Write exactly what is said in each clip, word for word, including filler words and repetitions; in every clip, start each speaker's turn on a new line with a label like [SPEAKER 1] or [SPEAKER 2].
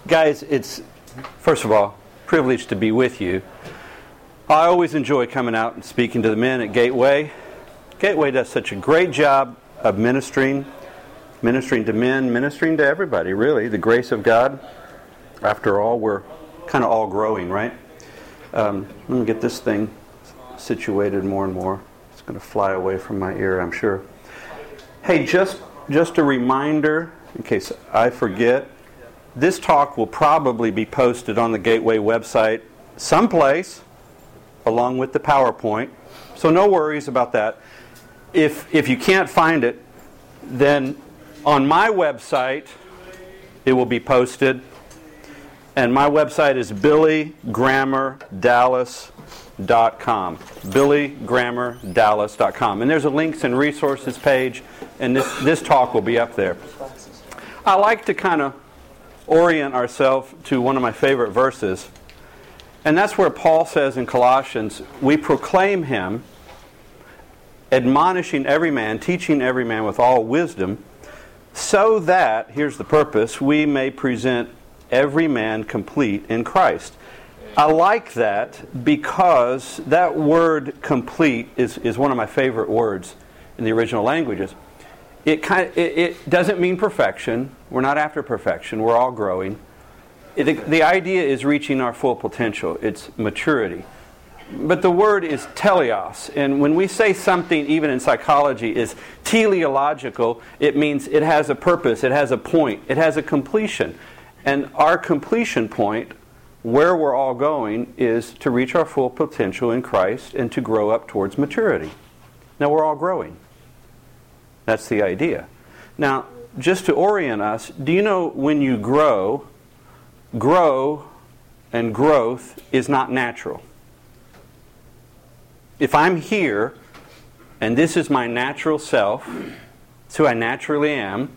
[SPEAKER 1] Guys, it's, first of all, privileged to be with you. I always enjoy coming out and speaking to the men at Gateway. Gateway does such a great job of ministering, ministering to men, ministering to everybody, really. The grace of God. After all, we're kind of all growing, right? Um, let me get this thing situated more and more. It's going to fly away from my ear, I'm sure. Hey, just just a reminder, in case I forget, this talk will probably be posted on the Gateway website someplace, along with the PowerPoint. So no worries about that. If if you can't find it, then on my website it will be posted. And my website is billy grammer dallas dot com. billy grammer dallas dot com. And there's a links and resources page, and this, this talk will be up there. I like to kind of orient ourselves to one of my favorite verses. And that's where Paul says in Colossians, we proclaim him, admonishing every man, teaching every man with all wisdom, so that, here's the purpose, we may present every man complete in Christ. I like that because that word complete is, is one of my favorite words in the original languages. It, kind of, it, it doesn't mean perfection. We're not after perfection. We're all growing. It, the, the idea is reaching our full potential. It's maturity. But the word is teleos. And when we say something, even in psychology, is teleological, it means it has a purpose, it has a point, it has a completion. And our completion point, where we're all going, is to reach our full potential in Christ and to grow up towards maturity. Now, we're all growing. That's the idea. Now, just to orient us, do you know when you grow, grow and growth is not natural? If I'm here, and this is my natural self, it's who I naturally am,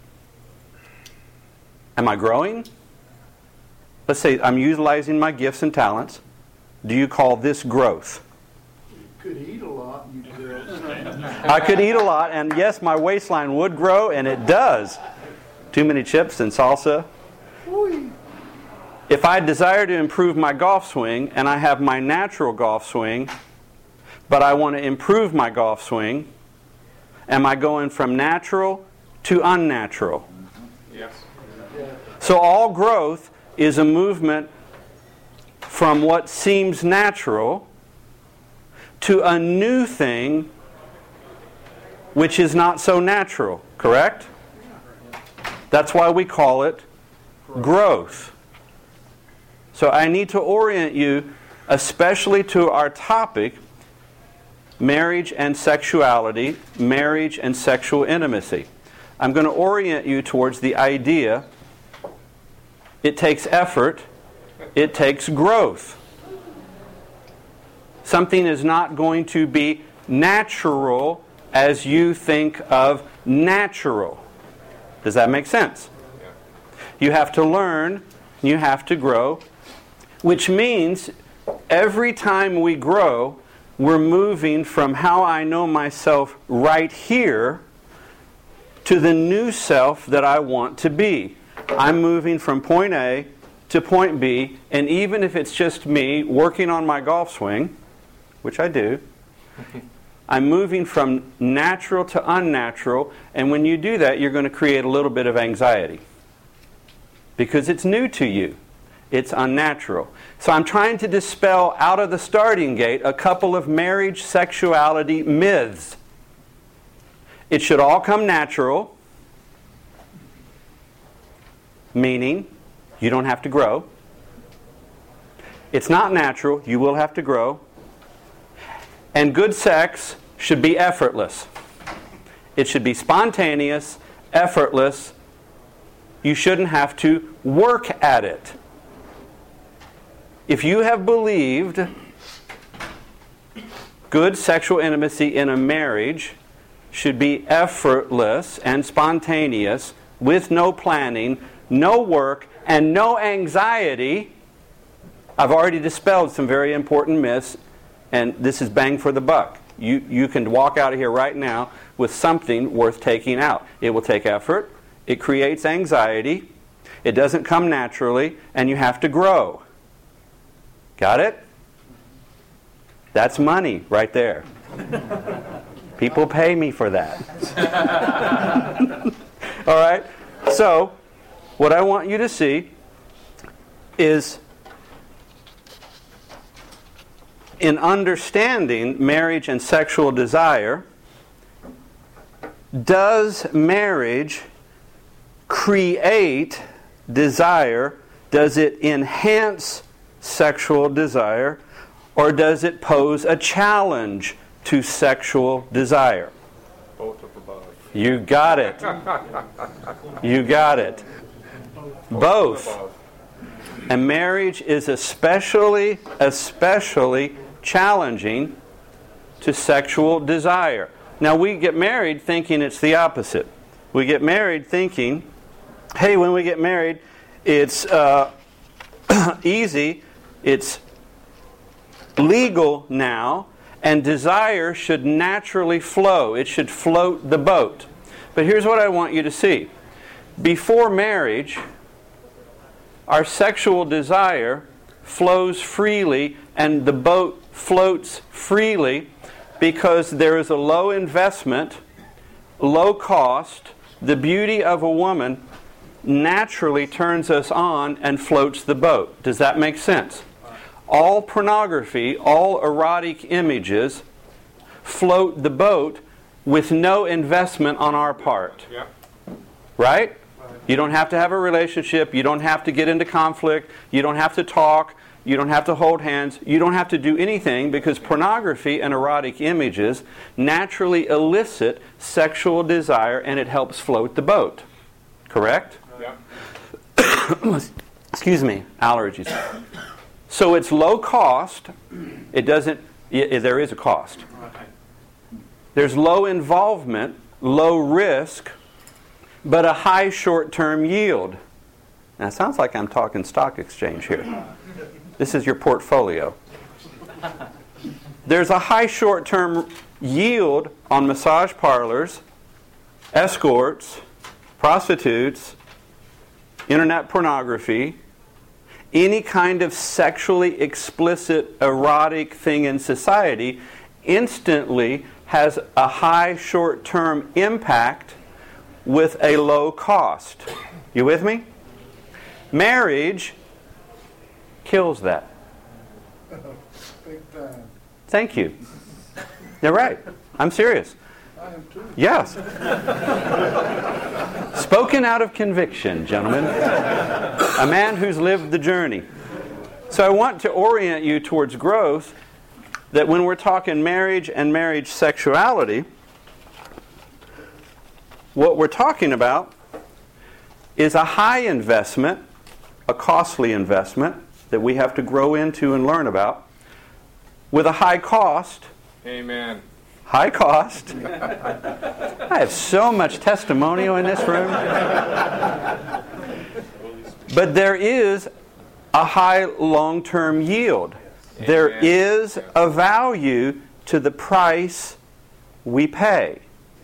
[SPEAKER 1] am I growing? Let's say I'm utilizing my gifts and talents. Do you call this growth?
[SPEAKER 2] You could eat a lot and you'd grow.
[SPEAKER 1] I could eat a lot, and yes, my waistline would grow, and it does. Too many chips and salsa. If I desire to improve my golf swing, and I have my natural golf swing, but I want to improve my golf swing, am I going from natural to unnatural?
[SPEAKER 3] Yes.
[SPEAKER 1] So all growth is a movement from what seems natural to a new thing which is not so natural, correct? That's why we call it growth. So I need to orient you, especially to our topic, marriage and sexuality, marriage and sexual intimacy. I'm going to orient you towards the idea it takes effort, it takes growth. Something is not going to be natural as you think of natural. Does that make sense? You have to learn, you have to grow, which means every time we grow, we're moving from how I know myself right here to the new self that I want to be. I'm moving from point A to point B, and even if it's just me working on my golf swing, which I do, I'm moving from natural to unnatural, and when you do that, you're going to create a little bit of anxiety because it's new to you. It's unnatural. So I'm trying to dispel out of the starting gate a couple of marriage sexuality myths. It should all come natural, meaning you don't have to grow. It's not natural, you will have to grow. And good sex should be effortless. It should be spontaneous, effortless. You shouldn't have to work at it. If you have believed good sexual intimacy in a marriage should be effortless and spontaneous, with no planning, no work, and no anxiety, I've already dispelled some very important myths, and this is bang for the buck. You, you can walk out of here right now with something worth taking out. It will take effort. It creates anxiety. It doesn't come naturally, and you have to grow. Got it? That's money right there. People pay me for that. All right? So, what I want you to see is, in understanding marriage and sexual desire, does marriage create desire? Does it enhance sexual desire? Or does it pose a challenge to sexual desire?
[SPEAKER 3] Both of the above.
[SPEAKER 1] You got it. You got it. Both. And marriage is especially, especially challenging to sexual desire. Now, we get married thinking it's the opposite. We get married thinking, hey, when we get married, it's uh, easy, it's legal now, and desire should naturally flow. It should float the boat. But here's what I want you to see. Before marriage, our sexual desire flows freely and the boat floats freely because there is a low investment, low cost. The beauty of a woman naturally turns us on and floats the boat. Does that make sense? All pornography, all erotic images float the boat with no investment on our part.
[SPEAKER 3] Yeah.
[SPEAKER 1] Right? You don't have to have a relationship. You don't have to get into conflict. You don't have to talk. You don't have to hold hands. You don't have to do anything because pornography and erotic images naturally elicit sexual desire and it helps float the boat. Correct?
[SPEAKER 3] Yeah.
[SPEAKER 1] Excuse me, allergies. So it's low cost. It doesn't, y- there is a cost. There's low involvement, low risk, but a high short-term yield. Now, it sounds like I'm talking stock exchange here. This is your portfolio. There's a high short-term yield on massage parlors, escorts, prostitutes, internet pornography, any kind of sexually explicit, erotic thing in society instantly has a high short-term impact with a low cost. You with me? Marriage kills that.
[SPEAKER 2] Big time.
[SPEAKER 1] Thank you. You're right. I'm serious.
[SPEAKER 2] I am too.
[SPEAKER 1] Yes. Spoken out of conviction, gentlemen. A man who's lived the journey. So I want to orient you towards growth, that when we're talking marriage and marriage sexuality, what we're talking about is a high investment, a costly investment that we have to grow into and learn about, with a high cost.
[SPEAKER 3] Amen.
[SPEAKER 1] High cost. I have so much testimonial in this room. But there is a high long-term yield. There
[SPEAKER 3] Amen.
[SPEAKER 1] is a value to the price we pay.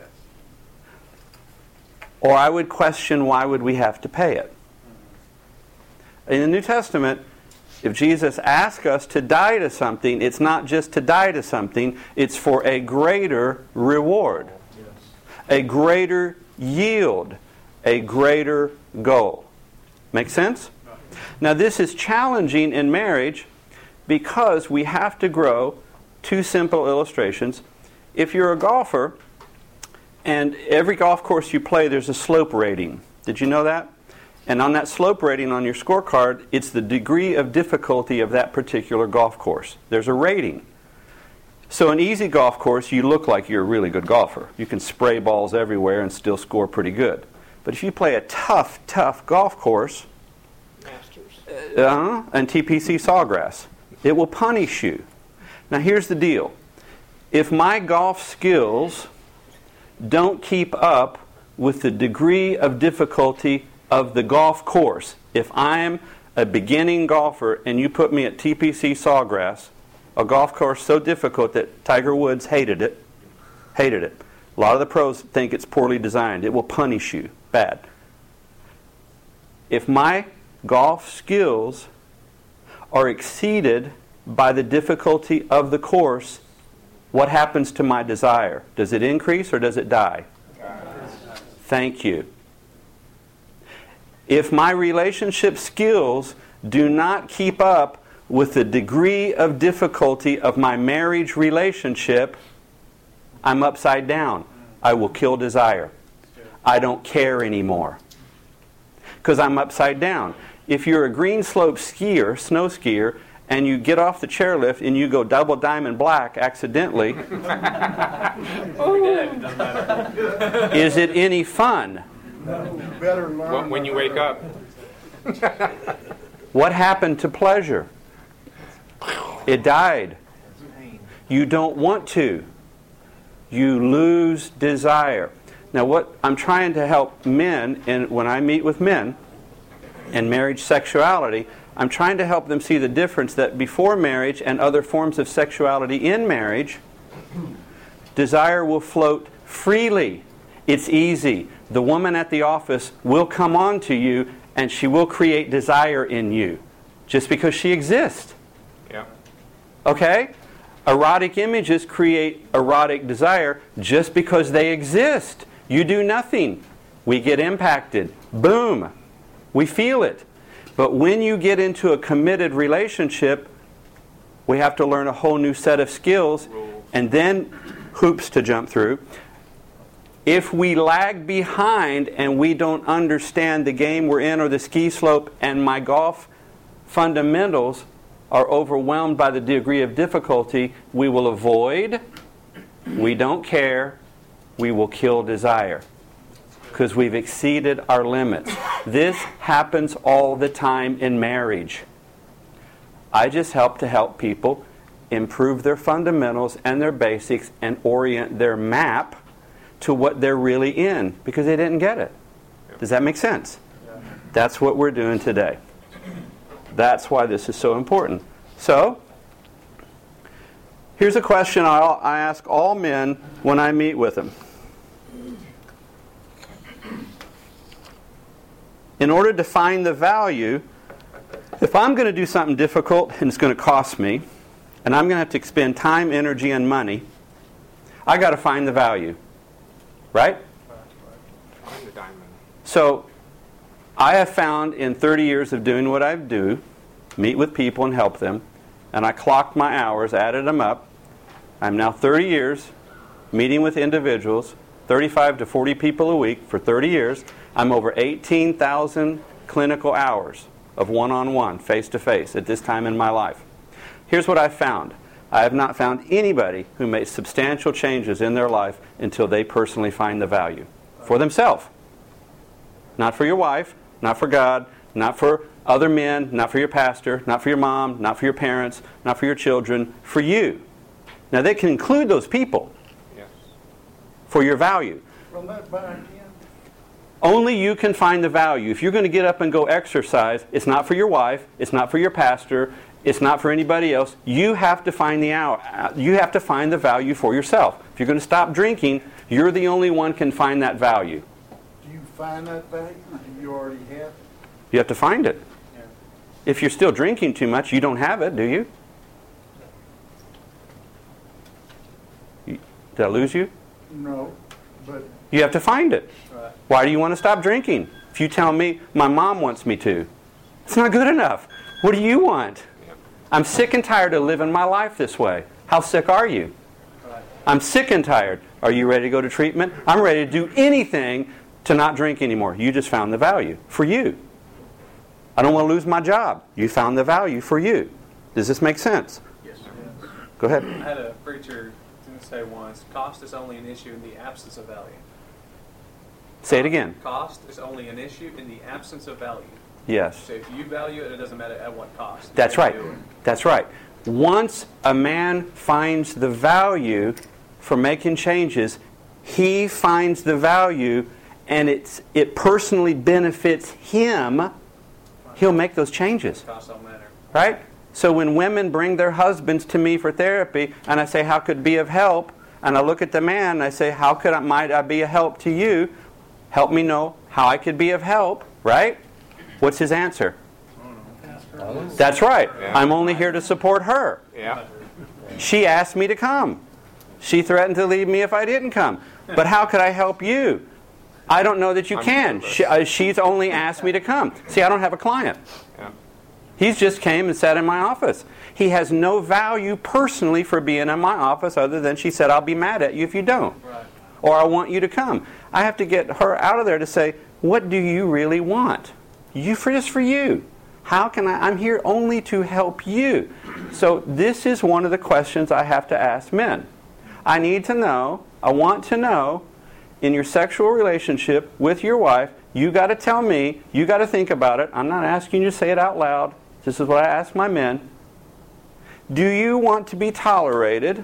[SPEAKER 1] Or I would question, why would we have to pay it? In the New Testament, if Jesus asks us to die to something, it's not just to die to something, it's for a greater reward, a greater yield, a greater goal. Make sense? Now this is challenging in marriage because we have to grow. Two simple illustrations. If you're a golfer, and every golf course you play, there's a slope rating. Did you know that? And on that slope rating on your scorecard, it's the degree of difficulty of that particular golf course. There's a rating. So an easy golf course, you look like you're a really good golfer. You can spray balls everywhere and still score pretty good. But if you play a tough, tough golf course, uh, and T P C Sawgrass, it will punish you. Now here's the deal. If my golf skills don't keep up with the degree of difficulty of the golf course, if I'm a beginning golfer and you put me at T P C Sawgrass, a golf course so difficult that Tiger Woods hated it, hated it. A lot of the pros think it's poorly designed. It will punish you bad. if my golf skills are exceeded by the difficulty of the course, what happens to my desire? Does it increase or does it die? Thank you. If my relationship skills do not keep up with the degree of difficulty of my marriage relationship, I'm upside down. I will kill desire. I don't care anymore. Because I'm upside down. If you're a green slope skier, snow skier, and you get off the chairlift and you go double diamond black accidentally, is it any fun?
[SPEAKER 2] No, better learn.
[SPEAKER 3] When, when you wake up,
[SPEAKER 1] What happened to pleasure? It died. You don't want to. You lose desire. Now what I'm trying to help men, and when I meet with men and marriage sexuality, I'm trying to help them see the difference that before marriage and other forms of sexuality in marriage, desire will float freely. It's easy. The woman at the office will come on to you and she will create desire in you just because she exists.
[SPEAKER 3] yeah,
[SPEAKER 1] Okay? Erotic images create erotic desire just because they exist. You do nothing. We get impacted. Boom. We feel it. But when you get into a committed relationship, we have to learn a whole new set of skills and then hoops to jump through. If we lag behind and we don't understand the game we're in or the ski slope and my golf fundamentals are overwhelmed by the degree of difficulty, we will avoid, we don't care, we will kill desire because we've exceeded our limits. This happens all the time in marriage. I just help to help people improve their fundamentals and their basics and orient their map to what they're really in because they didn't get it. Does that make sense? That's what we're doing today. That's why this is so important. So, here's a question I'll, I ask all men when I meet with them. In order to find the value, if I'm going to do something difficult and it's going to cost me, and I'm going to have to expend time, energy, and money, I got to find the value. Right?
[SPEAKER 3] find the diamond.
[SPEAKER 1] So, I have found in thirty years of doing what I do, meet with people and help them, and I clocked my hours, added them up. I'm now thirty years meeting with individuals, thirty-five to forty people a week for thirty years. I'm over eighteen thousand clinical hours of one-on-one, face-to-face at this time in my life. Here's what I've found. I have not found anybody who makes substantial changes in their life until they personally find the value for themselves. Not for your wife, not for God, not for other men, not for your pastor, not for your mom, not for your parents, not for your children, for you. Now they can include those people
[SPEAKER 3] Yes.
[SPEAKER 1] for your value.
[SPEAKER 2] Run that back in.
[SPEAKER 1] Only you can find the value. If you're going to get up and go exercise, it's not for your wife, it's not for your pastor, it's not for anybody else. You have to find the hour. You have to find the value for yourself. If you're going to stop drinking, you're the only one can find that value.
[SPEAKER 2] Do you find that value? Do you already have it?
[SPEAKER 1] You have to find it.
[SPEAKER 2] Yeah.
[SPEAKER 1] If you're still drinking too much, you don't have it, do you? You- Did I lose you?
[SPEAKER 2] No, but
[SPEAKER 1] You have to find it.
[SPEAKER 2] Right.
[SPEAKER 1] Why do you want to stop drinking? If you tell me, my mom wants me to, it's not good enough. What do you want?
[SPEAKER 3] Yeah.
[SPEAKER 1] I'm sick and tired of living my life this way. How sick are you?
[SPEAKER 2] Right.
[SPEAKER 1] I'm sick and tired. Are you ready to go to treatment? I'm ready to do anything to not drink anymore. You just found the value for you. I don't want to lose my job. You found the value for you. Does this make sense?
[SPEAKER 4] Yes, sir.
[SPEAKER 1] Go ahead.
[SPEAKER 4] I had a preacher say once, cost is only an issue in the absence of value.
[SPEAKER 1] Say it again.
[SPEAKER 4] Cost is only an issue in the absence of value.
[SPEAKER 1] Yes.
[SPEAKER 4] So if you value it, it doesn't matter at what cost.
[SPEAKER 1] That's
[SPEAKER 4] You
[SPEAKER 1] right.
[SPEAKER 4] do it.
[SPEAKER 1] That's right. Once a man finds the value for making changes, he finds the value and it's it personally benefits him, he'll make those changes.
[SPEAKER 4] Cost don't matter.
[SPEAKER 1] Right? So when women bring their husbands to me for therapy and I say, how could it be of help? And I look at the man and I say, how could I, might I be a help to you? Help me know how I could be of help, right? What's his answer? That's right.
[SPEAKER 3] Yeah.
[SPEAKER 1] I'm only here to support her.
[SPEAKER 3] Yeah.
[SPEAKER 1] She asked me to come. She threatened to leave me if I didn't come. But how could I help you? I don't know that you
[SPEAKER 3] I'm
[SPEAKER 1] can.
[SPEAKER 3] nervous.
[SPEAKER 1] She, uh, she's only asked me to come. See, I don't have a client.
[SPEAKER 3] Yeah.
[SPEAKER 1] He's just came and sat in my office. He has no value personally for being in my office other than she said, I'll be mad at you if you don't.
[SPEAKER 4] Right.
[SPEAKER 1] Or I want you to come. I have to get her out of there to say, what do you really want? You for just for you. How can I? I'm here only to help you. So this is one of the questions I have to ask men. I need to know, I want to know, in your sexual relationship with your wife, you got to tell me, you got to think about it. I'm not asking you to say it out loud. This is what I ask my men. Do you want to be tolerated?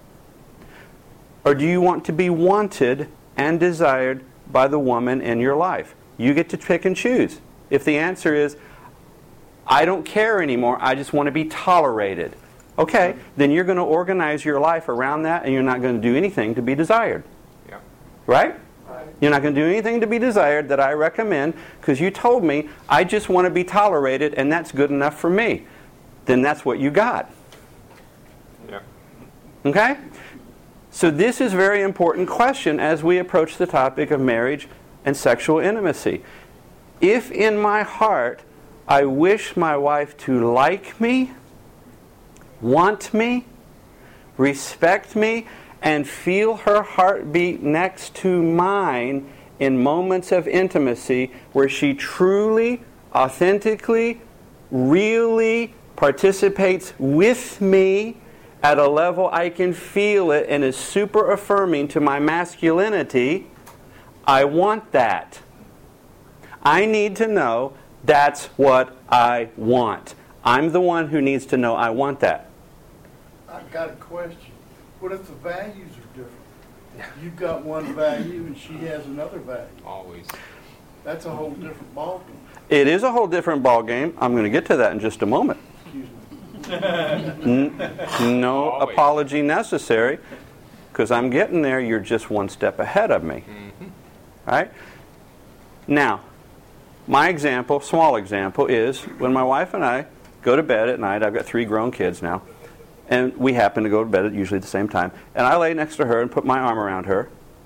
[SPEAKER 1] Or do you want to be wanted and desired by the woman in your life? You get to pick and choose. If the answer is, I don't care anymore, I just want to be tolerated. Okay, then you're going to organize your life around that and you're not going to do anything to be desired.
[SPEAKER 3] Yeah.
[SPEAKER 1] Right? You're not going to do anything to be desired that I recommend because you told me I just want to be tolerated and that's good enough for me. Then that's what you got.
[SPEAKER 3] Yeah.
[SPEAKER 1] Okay? So this is a very important question as we approach the topic of marriage and sexual intimacy. If in my heart I wish my wife to like me, want me, respect me, and feel her heartbeat next to mine in moments of intimacy where she truly, authentically, really participates with me at a level I can feel it and is super affirming to my masculinity, I want that. I need to know that's what I want. I'm the one who needs to know I want that.
[SPEAKER 2] I've got a question. What if the values are different? You've got one value and she has another value.
[SPEAKER 3] Always.
[SPEAKER 2] That's a whole different ballgame.
[SPEAKER 1] It is a whole different ballgame. I'm going to get to that in just a moment.
[SPEAKER 2] Excuse me.
[SPEAKER 1] N- no
[SPEAKER 3] Always.
[SPEAKER 1] apology necessary, because I'm getting there. You're just one step ahead of me.
[SPEAKER 3] Mm-hmm.
[SPEAKER 1] Right? Now, my example, small example, is when my wife and I go to bed at night. I've got three grown kids now. And we happen to go to bed at usually the same time. And I lay next to her and put my arm around her.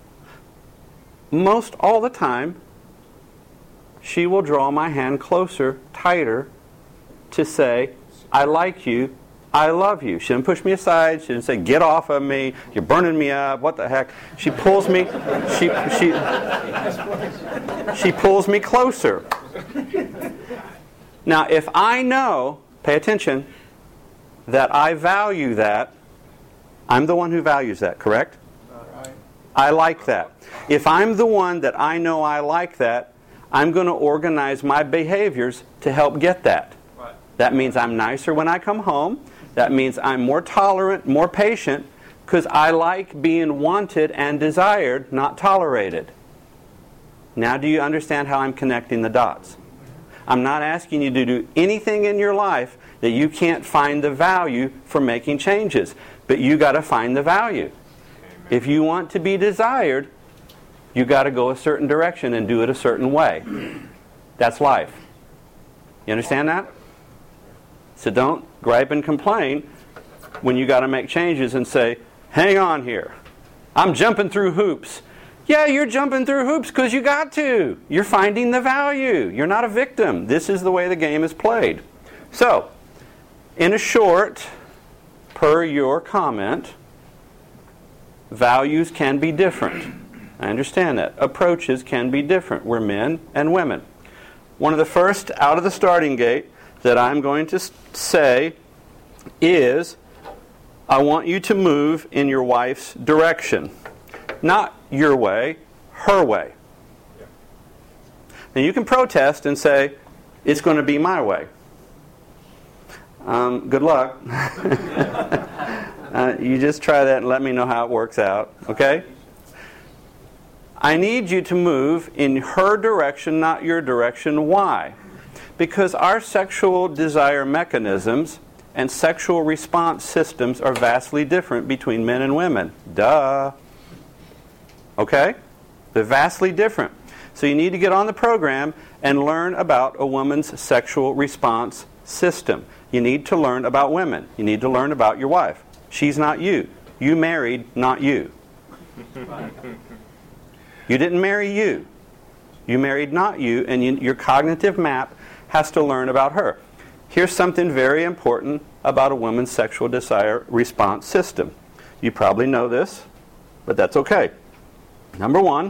[SPEAKER 1] Most all the time, she will draw my hand closer, tighter, to say, I like you, I love you. She didn't push me aside. She didn't say, get off of me, you're burning me up, what the heck. She pulls me, she, she, she pulls me closer. Now, if I know, pay attention, that I value that, I'm the one who values that, correct?
[SPEAKER 2] Right.
[SPEAKER 1] I like that. If I'm the one that I know I like that, I'm going to organize my behaviors to help get that.
[SPEAKER 4] Right.
[SPEAKER 1] That means I'm nicer when I come home. That means I'm more tolerant, more patient, because I like being wanted and desired, not tolerated. Now do you understand how I'm connecting the dots? I'm not asking you to do anything in your life that you can't find the value for making changes. But you got to find the value. If you want to be desired, you got to go a certain direction and do it a certain way. That's life. You understand that? So don't gripe and complain when you got to make changes and say, hang on here. I'm jumping through hoops. Yeah, you're jumping through hoops because you got to. You're finding the value. You're not a victim. This is the way the game is played. So, in a short, per your comment, values can be different. I understand that. Approaches can be different. We're men and women. One of the first out of the starting gate that I'm going to say is, I want you to move in your wife's direction. Not your way, her way. Now you can protest and say, it's going to be my way. Um, good luck. uh, you just try that and let me know how it works out, okay? I need you to move in her direction, not your direction. Why? Because our sexual desire mechanisms and sexual response systems are vastly different between men and women. Duh. Okay? They're vastly different. So you need to get on the program and learn about a woman's sexual response system. You need to learn about women. You need to learn about your wife. She's not you. You married, not you. You didn't marry you. You married not you, and you, your cognitive map has to learn about her. Here's something very important about a woman's sexual desire response system. You probably know this, but that's okay. Number one,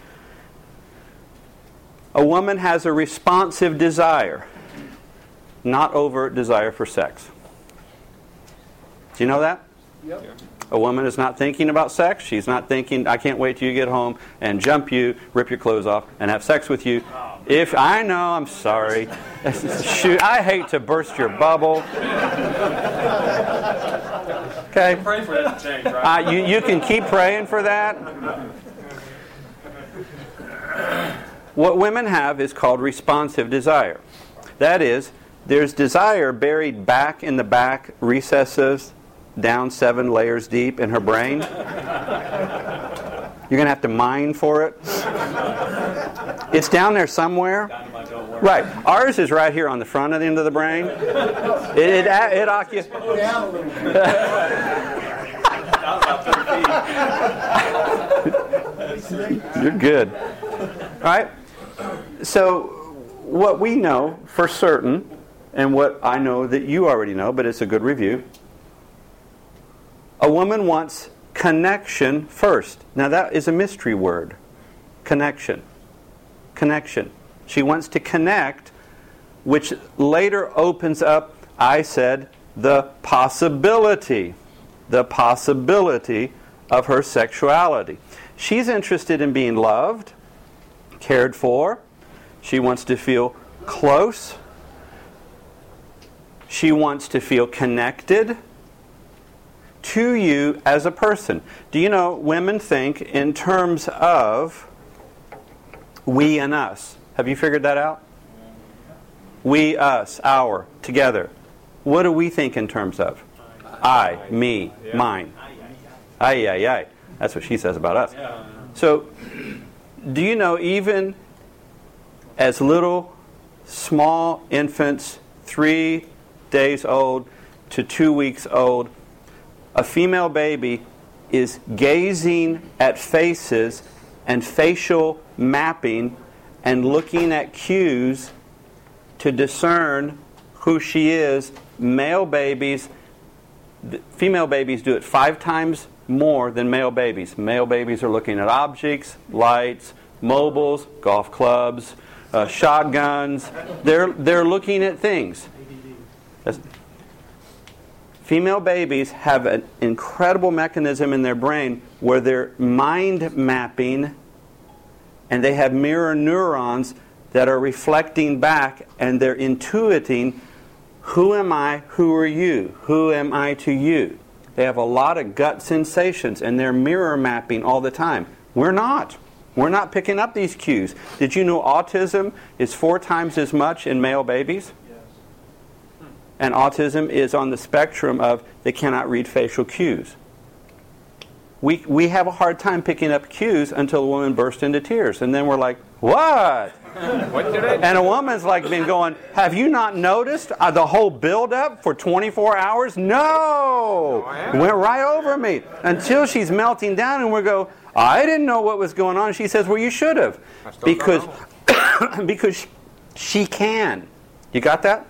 [SPEAKER 1] a woman has a responsive desire, not overt desire for sex. Do you know that?
[SPEAKER 2] Yep.
[SPEAKER 3] Yeah.
[SPEAKER 1] A woman is not thinking about sex. She's not thinking, I can't wait till you get home and jump you, rip your clothes off, and have sex with you. If I know, I'm sorry. Shoot, I hate to burst your bubble. Okay?
[SPEAKER 4] Pray for that to change, right?
[SPEAKER 1] Uh, you, you can keep praying for that. What women have is called responsive desire. That is, there's desire buried back in the back recesses, down seven layers deep in her brain. You're going to have to mine for it. It's down there somewhere.
[SPEAKER 4] Dynamite don't work.
[SPEAKER 1] Right. Ours is right here on the front end of the brain. It, it, it occupies...
[SPEAKER 2] Down a little bit.
[SPEAKER 4] That was about thirty feet.
[SPEAKER 1] You're good. All right? So, what we know for certain, and what I know that you already know, but it's a good review, a woman wants connection first. Now, that is a mystery word. Connection. Connection. She wants to connect, which later opens up, I said, the possibility. The possibility of her sexuality. She's interested in being loved, cared for. She wants to feel close. She wants to feel connected to you as a person. Do you know, women think in terms of we and us. Have you figured that out? We, us, our, together. What do we think in terms of? I, me, mine. Ay, ay, ay. That's what she says about us. So, do you know, even as little, small infants, three days old to two weeks old, a female baby is gazing at faces and facial mapping and looking at cues to discern who she is. Male babies, female babies do it five times more than male babies. Male babies are looking at objects, lights, mobiles, golf clubs, uh, shotguns. They're, they're looking at things. That's, female babies have an incredible mechanism in their brain where they're mind mapping, and they have mirror neurons that are reflecting back, and they're intuiting, who am I, who are you, who am I to you. They have a lot of gut sensations, and they're mirror mapping all the time. We're not. We're not picking up these cues. Did you know autism is four times as much in male babies? And autism is on the spectrum of they cannot read facial cues. We we have a hard time picking up cues until a woman bursts into tears. And then we're like, what?
[SPEAKER 3] What did I do?
[SPEAKER 1] And a woman's like been going, have you not noticed uh, the whole build-up for twenty-four hours? No!
[SPEAKER 3] I
[SPEAKER 1] It
[SPEAKER 3] haven't.
[SPEAKER 1] went right over me. Until she's melting down and we go, I didn't know what was going on. She says, well, you should have.
[SPEAKER 3] I still
[SPEAKER 1] Because,
[SPEAKER 3] don't
[SPEAKER 1] because she can. You got that?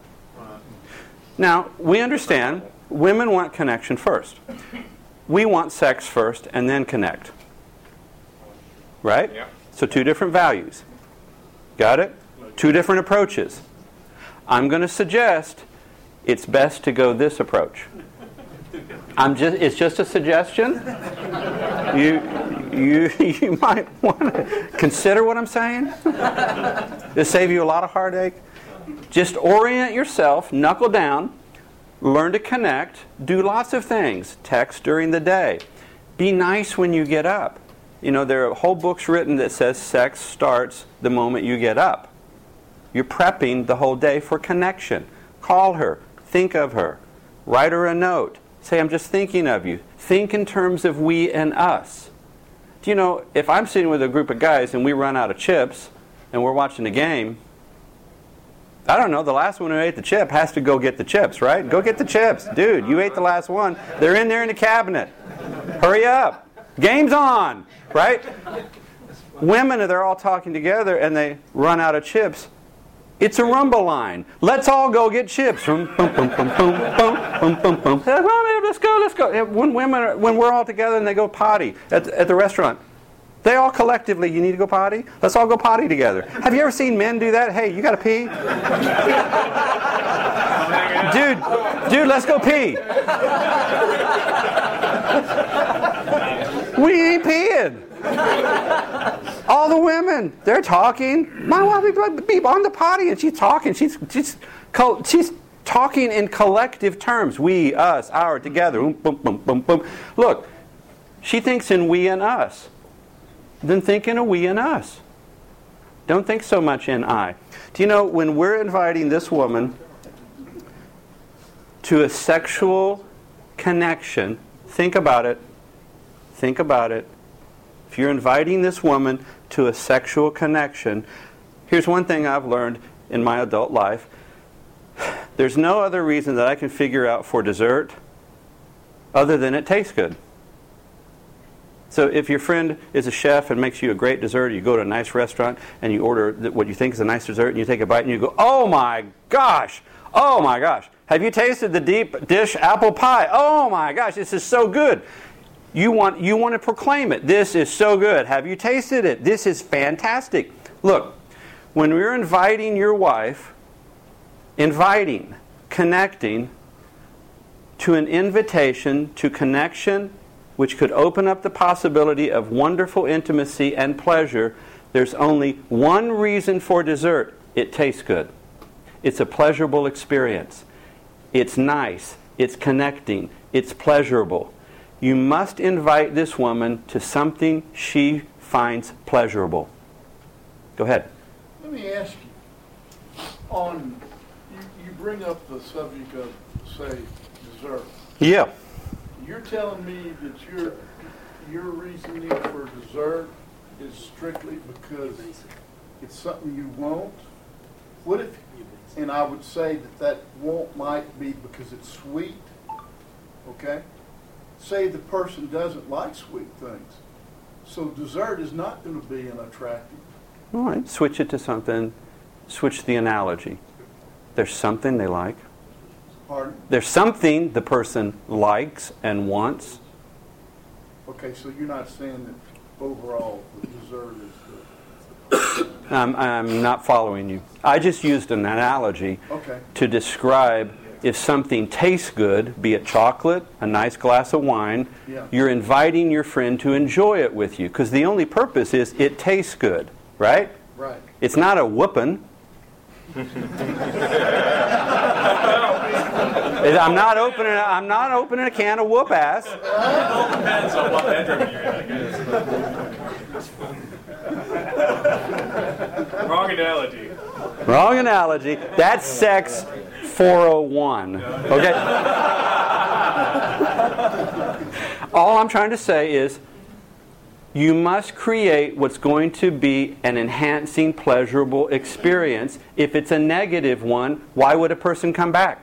[SPEAKER 1] Now, we understand women want connection first. We want sex first and then connect. Right?
[SPEAKER 3] Yeah.
[SPEAKER 1] So two different values. Got it? Two different approaches. I'm going to suggest it's best to go this approach. I'm just it's just a suggestion. You you you might want to consider what I'm saying. It'll save you a lot of heartache. Just orient yourself, knuckle down, learn to connect, do lots of things. Text during the day. Be nice when you get up. You know, there are whole books written that says sex starts the moment you get up. You're prepping the whole day for connection. Call her. Think of her. Write her a note. Say, I'm just thinking of you. Think in terms of we and us. Do you know, if I'm sitting with a group of guys and we run out of chips, and we're watching the game, I don't know, the last one who ate the chip has to go get the chips, right? Go get the chips. Dude, you ate the last one. They're in there in the cabinet. Hurry up. Game's on, right? Women, they're all talking together and they run out of chips. It's a rumble line. Let's all go get chips. Boom, boom, boom, boom, boom, boom, boom, boom. Let's go, let's go. When women, are, when we're all together and they go potty at, at the restaurant, they all collectively, you need to go potty? Let's all go potty together. Have you ever seen men do that? Hey, you got to pee? dude, dude, let's go pee. We ain't peeing. All the women, they're talking. My wife be on the potty and she's talking. She's she's she's talking in collective terms. We, us, our, together. Boom, boom, boom, boom, boom. Look, she thinks in we and us. Then think in a we and us. Don't think so much in I. Do you know, when we're inviting this woman to a sexual connection, think about it. Think about it. If you're inviting this woman to a sexual connection, here's one thing I've learned in my adult life. There's no other reason that I can figure out for dessert other than it tastes good. So if your friend is a chef and makes you a great dessert, you go to a nice restaurant and you order what you think is a nice dessert and you take a bite and you go, oh my gosh, oh my gosh. Have you tasted the deep dish apple pie? Oh my gosh, this is so good. You want, you want to proclaim it. This is so good. Have you tasted it? This is fantastic. Look, when we're inviting your wife, inviting, connecting to an invitation to connection which could open up the possibility of wonderful intimacy and pleasure, there's only one reason for dessert. It tastes good. It's a pleasurable experience. It's nice. It's connecting. It's pleasurable. You must invite this woman to something she finds pleasurable. Go ahead.
[SPEAKER 2] Let me ask you, on, you, you bring up the subject of, say, dessert.
[SPEAKER 1] Yeah.
[SPEAKER 2] You're telling me that your, your reasoning for dessert is strictly because it's something you want? What if, and I would say that that want might be because it's sweet, okay? Say the person doesn't like sweet things. So dessert is not going to be an attractive.
[SPEAKER 1] All right, switch it to something, switch the analogy. There's something they like.
[SPEAKER 2] Pardon?
[SPEAKER 1] There's something the person likes and wants.
[SPEAKER 2] Okay, so you're not saying that overall the dessert is the...
[SPEAKER 1] Um, I'm not following you. I just used an analogy
[SPEAKER 2] Okay.
[SPEAKER 1] to describe if something tastes good, be it chocolate, a nice glass of wine,
[SPEAKER 2] Yeah.
[SPEAKER 1] you're inviting your friend to enjoy it with you. Because the only purpose is it tastes good, right?
[SPEAKER 2] Right.
[SPEAKER 1] It's not a whooping. I'm not opening. I'm not opening a can of whoop ass.
[SPEAKER 4] It all depends on what bedroom you're in, I guess. Wrong analogy.
[SPEAKER 1] Wrong analogy. That's sex four oh one. Okay? All I'm trying to say is you must create what's going to be an enhancing, pleasurable experience. If it's a negative one, why would a person come back?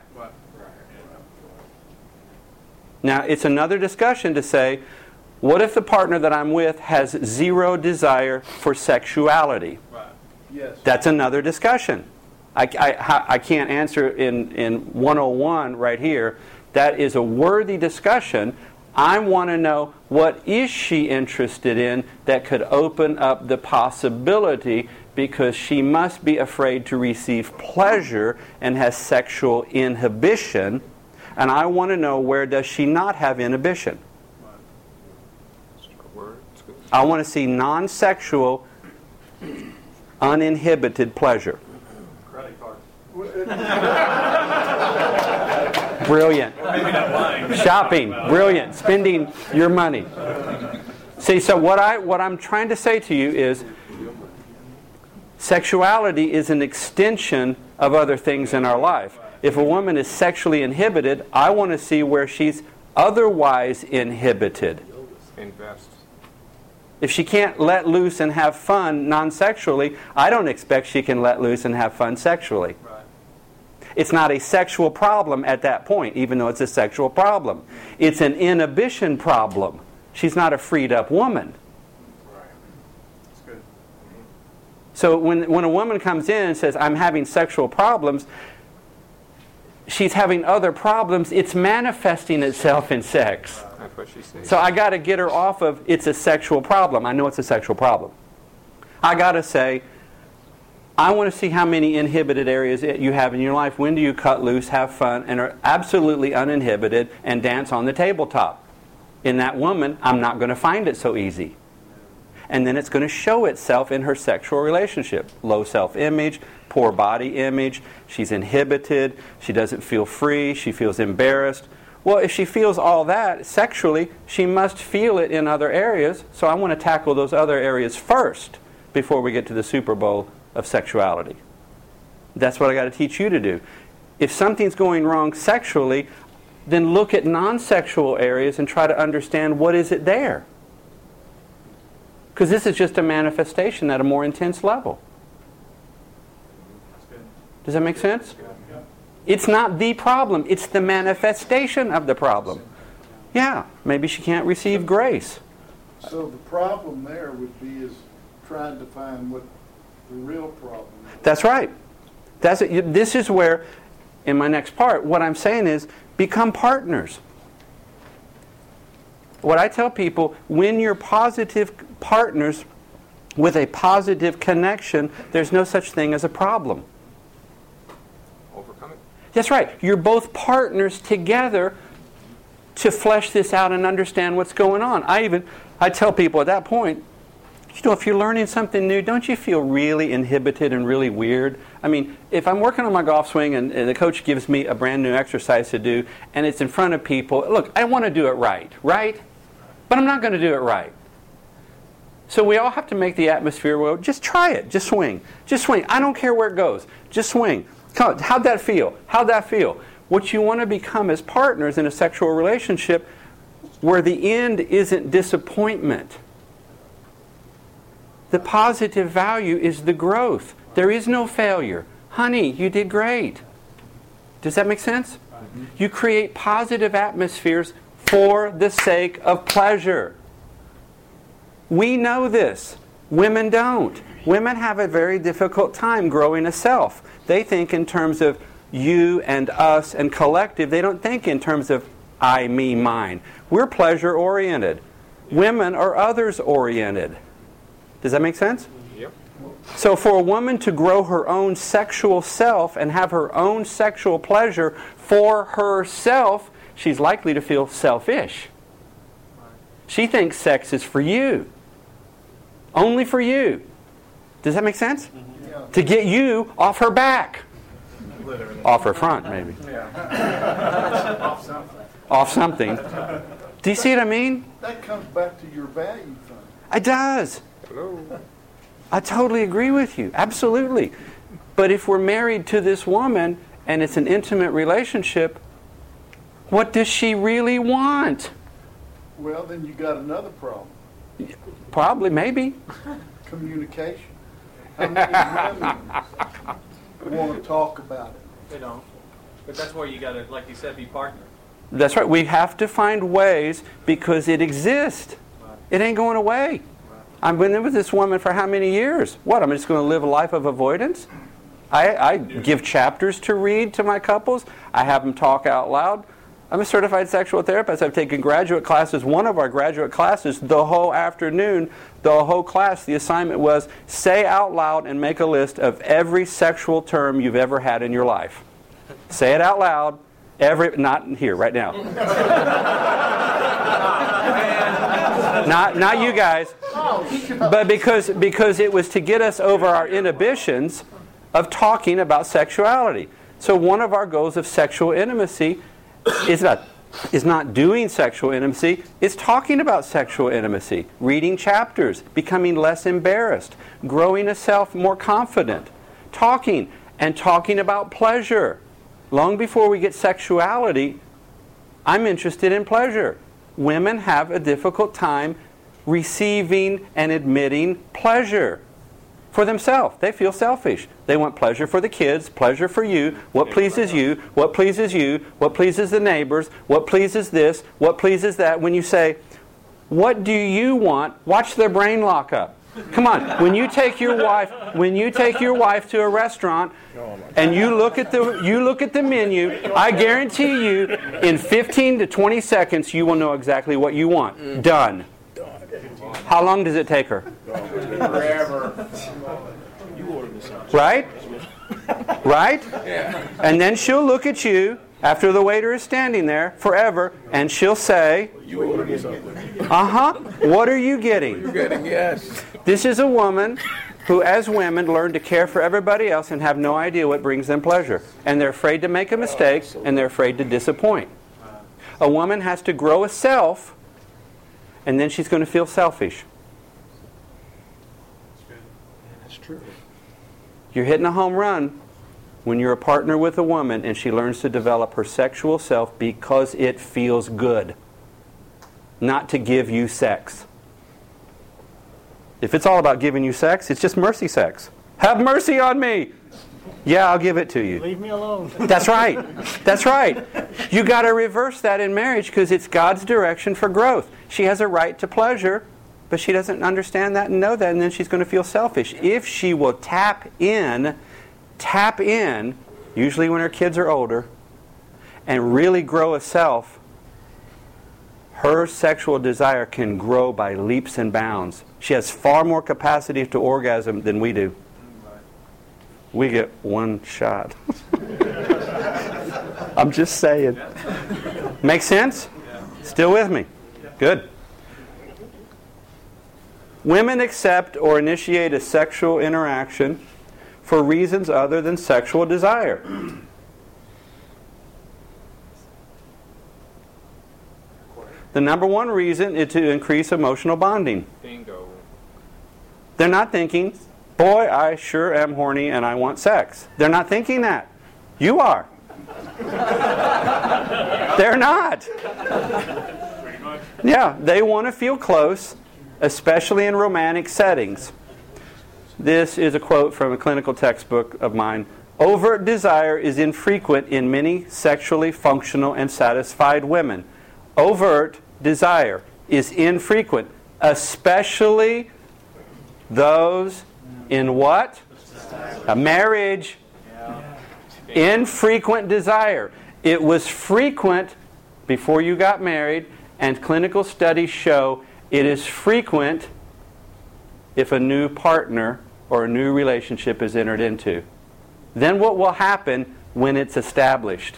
[SPEAKER 1] Now, it's another discussion to say, what if the partner that I'm with has zero desire for sexuality?
[SPEAKER 2] Yes.
[SPEAKER 1] That's another discussion. I, I, I can't answer in, in one oh one right here. That is a worthy discussion. I want to know, what is she interested in that could open up the possibility, because she must be afraid to receive pleasure and has sexual inhibition. And I want to know, where does she not have inhibition? I want to see non-sexual, uninhibited pleasure.
[SPEAKER 4] Credit card.
[SPEAKER 1] Brilliant.
[SPEAKER 4] Maybe not lying.
[SPEAKER 1] Shopping. Brilliant. Spending your money. See, so what, I, what I'm trying to say to you is, sexuality is an extension of other things in our life. If a woman is sexually inhibited, I want to see where she's otherwise inhibited.
[SPEAKER 3] Invest.
[SPEAKER 1] If she can't let loose and have fun non-sexually, I don't expect she can let loose and have fun sexually.
[SPEAKER 4] Right.
[SPEAKER 1] It's not a sexual problem at that point, even though it's a sexual problem. It's an inhibition problem. She's not a freed up woman.
[SPEAKER 4] Right. That's good.
[SPEAKER 1] So when, when a woman comes in and says, I'm having sexual problems, she's having other problems. It's manifesting itself in sex.
[SPEAKER 3] That's what she says.
[SPEAKER 1] So I got to get her off of, it's a sexual problem. I know it's a sexual problem. I got to say, I want to see how many inhibited areas you have in your life. When do you cut loose, have fun, and are absolutely uninhibited and dance on the tabletop? In that woman, I'm not going to find it so easy. And then it's going to show itself in her sexual relationship. Low self-image, poor body image, she's inhibited, she doesn't feel free, she feels embarrassed. Well, if she feels all that sexually, she must feel it in other areas, so I want to tackle those other areas first before we get to the Super Bowl of sexuality. That's what I got to teach you to do. If something's going wrong sexually, then look at non-sexual areas and try to understand what is it there. Because this is just a manifestation at a more intense level.
[SPEAKER 4] That's good.
[SPEAKER 1] Does that make sense? It's not the problem. It's the manifestation of the problem. Yeah, maybe she can't receive grace.
[SPEAKER 2] So the problem there would be is trying to find what the real problem is.
[SPEAKER 1] That's right. That's it. This is where, in my next part, what I'm saying is become partners. What I tell people, when you're positive partners with a positive connection, there's no such thing as a problem.
[SPEAKER 3] Overcome it.
[SPEAKER 1] That's right. You're both partners together to flesh this out and understand what's going on. I even, I tell people at that point, you know, if you're learning something new, don't you feel really inhibited and really weird? I mean, if I'm working on my golf swing and, and the coach gives me a brand new exercise to do and it's in front of people, look, I want to do it right, right? But I'm not going to do it right. So we all have to make the atmosphere, well, just try it. Just swing. Just swing. I don't care where it goes. Just swing. Come on, how'd that feel? How'd that feel? What you want to become as partners in a sexual relationship where the end isn't disappointment. The positive value is the growth. There is no failure. Honey, you did great. Does that make sense? Mm-hmm. You create positive atmospheres for the sake of pleasure. We know this. Women don't. Women have a very difficult time growing a self. They think in terms of you and us and collective. They don't think in terms of I, me, mine. We're pleasure-oriented. Women are others-oriented. Does that make sense?
[SPEAKER 3] Yep.
[SPEAKER 1] So for a woman to grow her own sexual self and have her own sexual pleasure for herself, she's likely to feel selfish. She thinks sex is for you. Only for you. Does that make sense?
[SPEAKER 2] Yeah.
[SPEAKER 1] To get you off her back.
[SPEAKER 4] Literally.
[SPEAKER 1] Off her front, maybe.
[SPEAKER 4] Yeah. Off something.
[SPEAKER 1] Off something. Do you see what I mean?
[SPEAKER 2] That comes back to your value fund.
[SPEAKER 1] It does.
[SPEAKER 3] Hello.
[SPEAKER 1] I totally agree with you. Absolutely. But if we're married to this woman and it's an intimate relationship, what does she really want?
[SPEAKER 2] Well, then you got another problem.
[SPEAKER 1] Probably, maybe.
[SPEAKER 2] Communication. How many women want to talk about it?
[SPEAKER 4] They don't. But that's where you got to, like you said, be partner.
[SPEAKER 1] That's right. We have to find ways because it exists.
[SPEAKER 4] Right.
[SPEAKER 1] It ain't going away.
[SPEAKER 4] Right.
[SPEAKER 1] I've been with this woman for how many years? What, I'm just going to live a life of avoidance? I, I give chapters to read to my couples. I have them talk out loud. I'm a certified sexual therapist. I've taken graduate classes. One of our graduate classes, the whole afternoon, the whole class, the assignment was say out loud and make a list of every sexual term you've ever had in your life. Say it out loud. Every, not here, right now. not, not you guys. But because, because it was to get us over our inhibitions of talking about sexuality. So one of our goals of sexual intimacy is not, is not doing sexual intimacy, it's talking about sexual intimacy, reading chapters, becoming less embarrassed, growing a self more confident, talking and talking about pleasure. Long before we get sexuality, I'm interested in pleasure. Women have a difficult time receiving and admitting pleasure for themselves. They feel selfish. They want pleasure for the kids, pleasure for you, what pleases you, what pleases you, what pleases the neighbors, what pleases this, what pleases that. When you say, what do you want? Watch their brain lock up. Come on, when you take your wife, when you take your wife to a restaurant and you look at the you look at the menu, I guarantee you in fifteen to twenty seconds you will know exactly what you want. Done. How long does it take her?
[SPEAKER 2] Forever.
[SPEAKER 1] Right? Right? And then she'll look at you after the waiter is standing there forever and she'll say, uh-huh, what are you getting?
[SPEAKER 5] You're getting yes.
[SPEAKER 1] This is a woman who, as women, learn to care for everybody else and have no idea what brings them pleasure. And they're afraid to make a mistake, and they're afraid to disappoint. A woman has to grow a self, and then she's going to feel selfish.
[SPEAKER 5] That's true.
[SPEAKER 1] You're hitting a home run when you're a partner with a woman and she learns to develop her sexual self because it feels good, not to give you sex. If it's all about giving you sex, it's just mercy sex. Have mercy on me. Yeah, I'll give it to you.
[SPEAKER 6] Leave me alone.
[SPEAKER 1] That's right. That's right. You got to reverse that in marriage because it's God's direction for growth. She has a right to pleasure, but she doesn't understand that and know that, and then she's going to feel selfish. If she will tap in, tap in, usually when her kids are older, and really grow a self, her sexual desire can grow by leaps and bounds. She has far more capacity to orgasm than we do. We get one shot. I'm just saying. Make sense? Still with me? Good. Women accept or initiate a sexual interaction for reasons other than sexual desire. The number one reason is to increase emotional bonding.
[SPEAKER 3] Bingo.
[SPEAKER 1] They're not thinking, boy, I sure am horny and I want sex. They're not thinking that. You are. They're not. Yeah, they want to feel close, especially in romantic settings. This is a quote from a clinical textbook of mine. Overt desire is infrequent in many sexually functional and satisfied women. Overt desire is infrequent, especially those in what? A marriage. Infrequent desire. It was frequent before you got married, and clinical studies show it is frequent if a new partner or a new relationship is entered into. Then what will happen when it's established?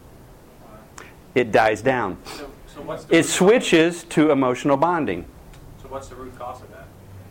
[SPEAKER 1] It dies down.
[SPEAKER 4] So, so what's the
[SPEAKER 1] It
[SPEAKER 4] root
[SPEAKER 1] switches to emotional bonding.
[SPEAKER 4] cause? So what's the root cause of that?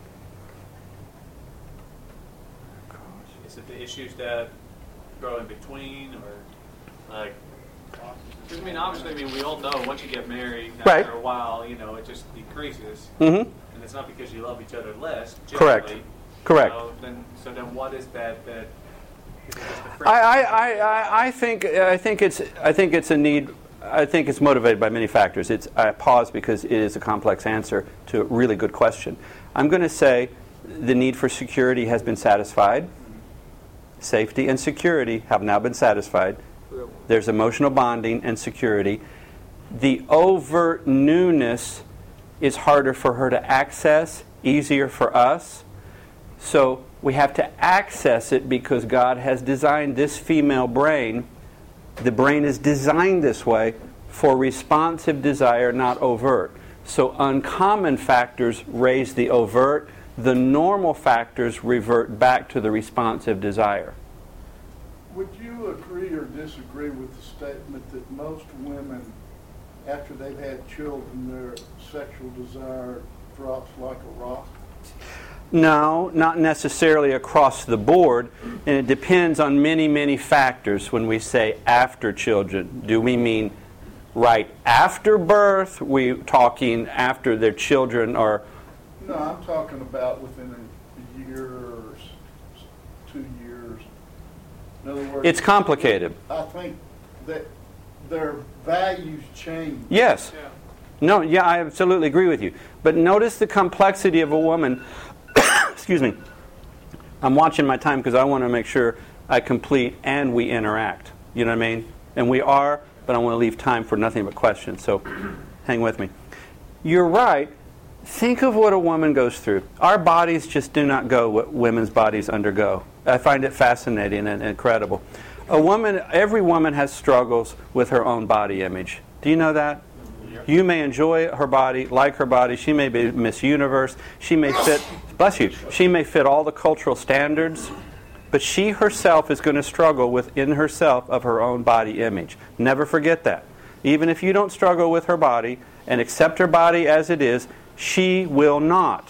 [SPEAKER 4] Is it the issues that grow in between, or like? 'Cause, I mean, obviously, I mean, we all know once you get married, after
[SPEAKER 1] Right.
[SPEAKER 4] a while, you know, it just decreases,
[SPEAKER 1] Mm-hmm.
[SPEAKER 4] and it's not because you love each other less.
[SPEAKER 1] Correct.
[SPEAKER 4] generally.
[SPEAKER 1] Correct.
[SPEAKER 4] So then, so then, what is that? That is it just the
[SPEAKER 1] I, I, I, I- I think I think it's I think it's a need. I think it's motivated by many factors. It's I pause because it is a complex answer to a really good question. I'm going to say the need for security has been satisfied. Safety and security have now been satisfied. There's emotional bonding and security. The overt newness is harder for her to access, easier for us. So we have to access it because God has designed this female brain. The brain is designed this way for responsive desire, not overt. So uncommon factors raise the overt. The normal factors revert back to the responsive desire.
[SPEAKER 2] Would you agree or disagree with the statement that most women, after they've had children, their sexual desire drops like a rock?
[SPEAKER 1] No, not necessarily across the board, and it depends on many, many factors when we say after children. Do we mean right after birth? We talking after their children are...
[SPEAKER 2] No, I'm talking about within a year or s- two years. In other words,
[SPEAKER 1] It's complicated.
[SPEAKER 2] I think that their values change.
[SPEAKER 1] Yes.
[SPEAKER 4] Yeah.
[SPEAKER 1] No, yeah, I absolutely agree with you. But notice the complexity of a woman. Excuse me. I'm watching my time because I want to make sure I complete and we interact. You know what I mean? And we are, but I want to leave time for nothing but questions. So hang with me. You're right. Think of what a woman goes through. Our bodies just do not go what women's bodies undergo. I find it fascinating and incredible. A woman, every woman has struggles with her own body image. Do you know that? You may enjoy her body, like her body. She may be Miss Universe. She may fit, bless you, she may fit all the cultural standards. But she herself is going to struggle within herself of her own body image. Never forget that. Even if you don't struggle with her body and accept her body as it is, she will not.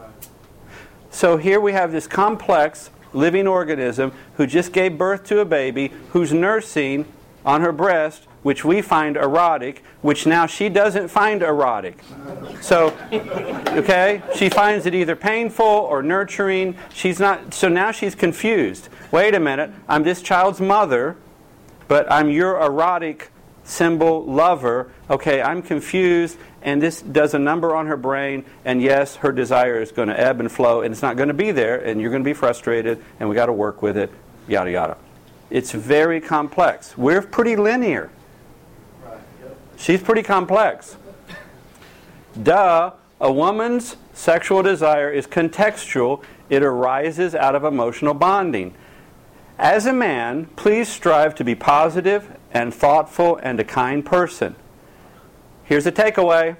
[SPEAKER 1] So here we have this complex living organism who just gave birth to a baby, who's nursing on her breast, which we find erotic, which now she doesn't find erotic. So, okay, she finds it either painful or nurturing. She's not. So now she's confused. Wait a minute, I'm this child's mother, but I'm your erotic symbol lover. Okay, I'm confused, and this does a number on her brain, and yes, her desire is going to ebb and flow, and it's not going to be there, and you're going to be frustrated, and we got to work with it, yada yada. It's very complex. We're pretty linear. She's pretty complex. Duh, a woman's sexual desire is contextual. It arises out of emotional bonding. As a man, please strive to be positive and thoughtful and a kind person. Here's a takeaway.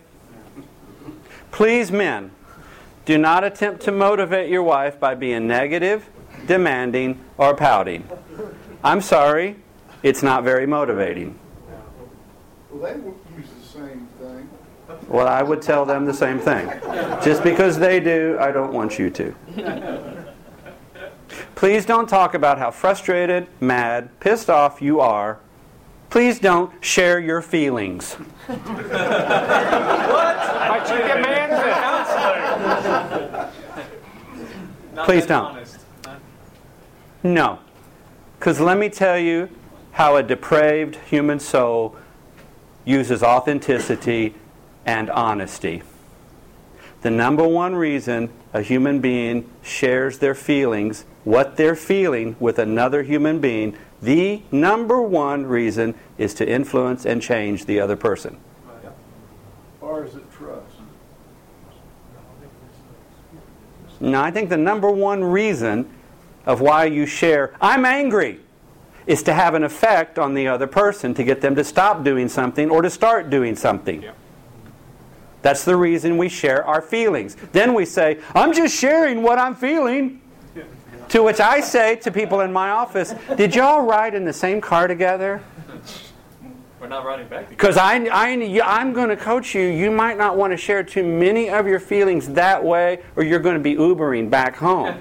[SPEAKER 1] Please, men, do not attempt to motivate your wife by being negative, demanding, or pouting. I'm sorry, it's not very motivating.
[SPEAKER 2] Well, they use the same thing.
[SPEAKER 1] Well, I would tell them the same thing. Just because they do, I don't want you to. Please don't talk about how frustrated, mad, pissed off you are. Please don't share your feelings.
[SPEAKER 3] But you get man
[SPEAKER 4] Not
[SPEAKER 1] Please
[SPEAKER 4] that
[SPEAKER 1] don't.
[SPEAKER 4] honest. Huh?
[SPEAKER 1] No. Because let me tell you how a depraved human soul uses authenticity and honesty. The number one reason a human being shares their feelings, what they're feeling with another human being, the number one reason is to influence and change the other person.
[SPEAKER 2] Or is it trust?
[SPEAKER 1] Now, I think the number one reason of why you share, I'm angry, is to have an effect on the other person, to get them to stop doing something or to start doing something.
[SPEAKER 3] Yeah.
[SPEAKER 1] That's the reason we share our feelings. Then we say, I'm just sharing what I'm feeling. To which I say to people in my office, did y'all ride in the same car together?
[SPEAKER 4] We're not riding back together.
[SPEAKER 1] Because I, I, I'm going to coach you. You might not want to share too many of your feelings that way, or you're going to be Ubering back home.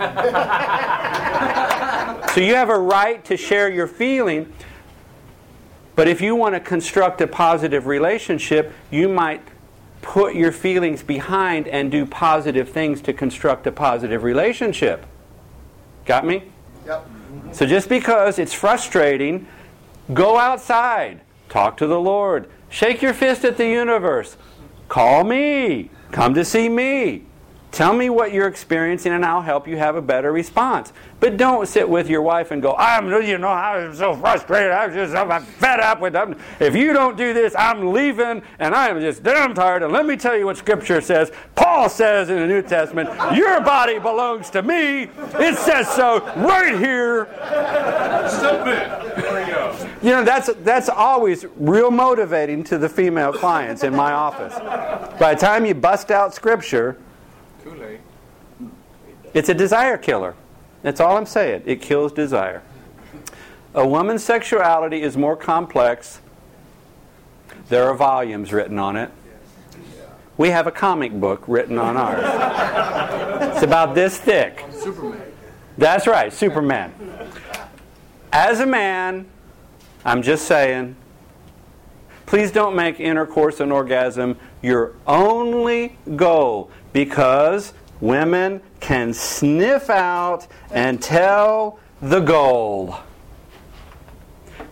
[SPEAKER 1] So you have a right to share your feeling. But if you want to construct a positive relationship, you might put your feelings behind and do positive things to construct a positive relationship. Got me?
[SPEAKER 2] Yep.
[SPEAKER 1] So just because it's frustrating, go outside. Talk to the Lord. Shake your fist at the universe. Call me. Come to see me. Tell me what you're experiencing and I'll help you have a better response. But don't sit with your wife and go, I'm, you know, I'm so frustrated. I'm just I'm fed up with them. If you don't do this, I'm leaving and I am just damn tired. And let me tell you what Scripture says. Paul says in the New Testament, your body belongs to me. It says so right here.
[SPEAKER 3] Stupid. There we go.
[SPEAKER 1] You know, that's that's always real motivating to the female clients in my office. By the time you bust out Scripture,
[SPEAKER 3] Too late.
[SPEAKER 1] it's a desire killer. That's all I'm saying. It kills desire. A woman's sexuality is more complex. There are volumes written on it. We have a comic book written on ours. It's about this thick.
[SPEAKER 3] Superman.
[SPEAKER 1] That's right, Superman. As a man, I'm just saying, please don't make intercourse and orgasm your only goal, because women can sniff out and tell the goal.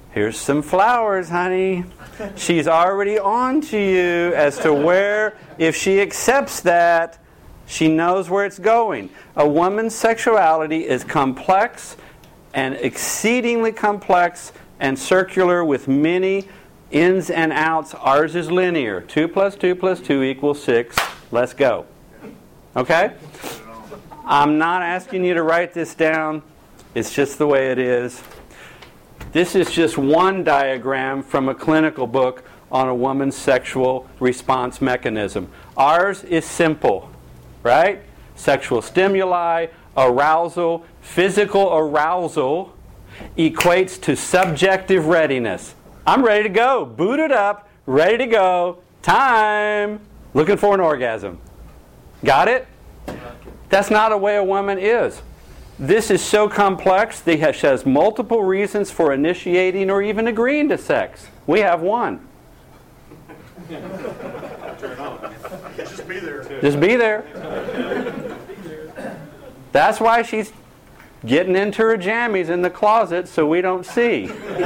[SPEAKER 1] Here's some flowers, honey. She's already on to you as to where, if she accepts that, she knows where it's going. A woman's sexuality is complex and exceedingly complex and circular with many ins and outs. Ours is linear. two plus two plus two equals six. Let's go. Okay? I'm not asking you to write this down. It's just the way it is. This is just one diagram from a clinical book on a woman's sexual response mechanism. Ours is simple, right? Sexual stimuli, arousal, physical arousal equates to subjective readiness. I'm ready to go, booted up, ready to go, time, looking for an orgasm. Got it? That's not the way a woman is. This is so complex that she has multiple reasons for initiating or even agreeing to sex. We have one.
[SPEAKER 2] Just be there.
[SPEAKER 1] Just be there. That's why she's getting into her jammies in the closet so we don't see.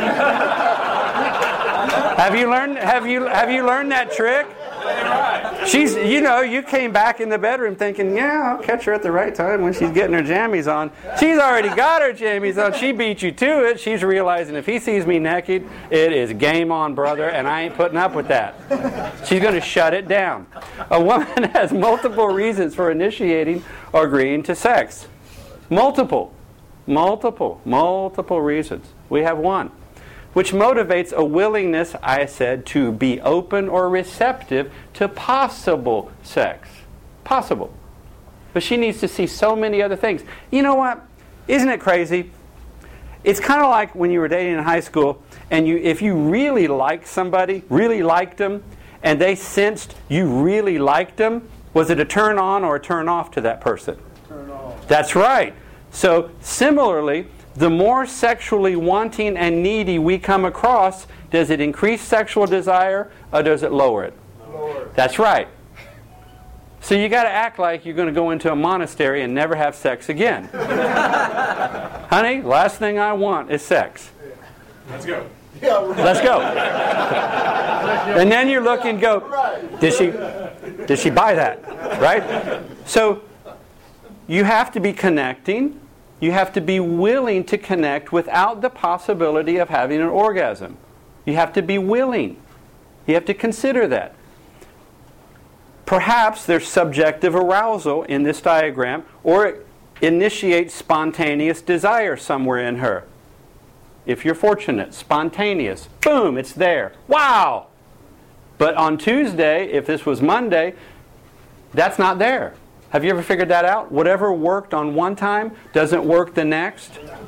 [SPEAKER 1] Have you learned have you have you learned that trick? She's, you know, you came back in the bedroom thinking, yeah, I'll catch her at the right time when she's getting her jammies on. She's already got her jammies on. She beat you to it. She's realizing if he sees me naked, it is game on, brother, and I ain't putting up with that. She's going to shut it down. A woman has multiple reasons for initiating or agreeing to sex. Multiple. Multiple. Multiple reasons. We have one. Which motivates a willingness, I said, to be open or receptive to possible sex. Possible. But she needs to see so many other things. You know what? Isn't it crazy? It's kind of like when you were dating in high school, and you, if you really liked somebody, really liked them, and they sensed you really liked them, was it a turn on or a turn off to that person?
[SPEAKER 2] Turn off.
[SPEAKER 1] That's right. So similarly, the more sexually wanting and needy we come across, does it increase sexual desire or does it lower it?
[SPEAKER 2] Lower.
[SPEAKER 1] That's right. So you got to act like you're going to go into a monastery and never have sex again. Honey, last thing I want is sex.
[SPEAKER 3] Let's go.
[SPEAKER 2] Yeah, right.
[SPEAKER 1] Let's go. And then you look and go, did she, did she buy that? Right? So you have to be connecting. You have to be willing to connect without the possibility of having an orgasm. You have to be willing. You have to consider that. Perhaps there's subjective arousal in this diagram, or it initiates spontaneous desire somewhere in her. If you're fortunate, spontaneous. Boom, it's there. Wow! But on Tuesday, if this was Monday, that's not there. Have you ever figured that out? Whatever worked on one time doesn't work the next.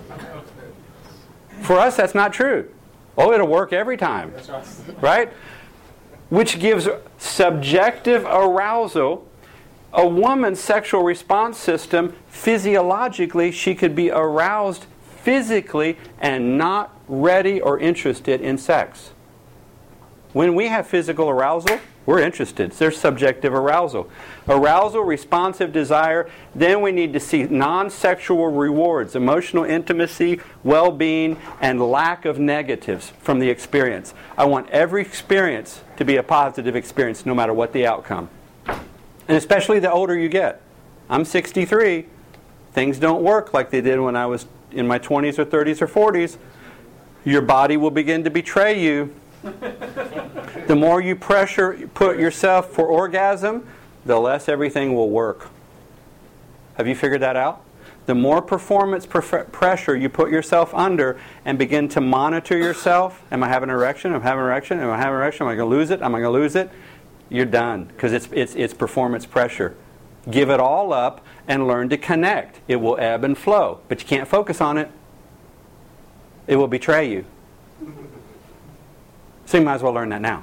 [SPEAKER 1] For us, that's not true. Oh, it'll work every time. Right? Which gives subjective arousal. A woman's sexual response system, physiologically, she could be aroused physically and not ready or interested in sex. When we have physical arousal, we're interested. There's subjective arousal. Arousal, responsive desire. Then we need to see non-sexual rewards, emotional intimacy, well-being, and lack of negatives from the experience. I want every experience to be a positive experience no matter what the outcome. And especially the older you get. I'm sixty-three. Things don't work like they did when I was in my twenties or thirties or forties. Your body will begin to betray you. The more you pressure, put yourself for orgasm, the less everything will work. Have you figured that out? The more performance pref- pressure you put yourself under and begin to monitor yourself, am I having an erection? Am I having an erection? Am I having an erection? Am I going to lose it? Am I going to lose it? You're done, because it's, it's, it's performance pressure. Give it all up and learn to connect. It will ebb and flow, but you can't focus on it. It will betray you. So you might as well learn that now.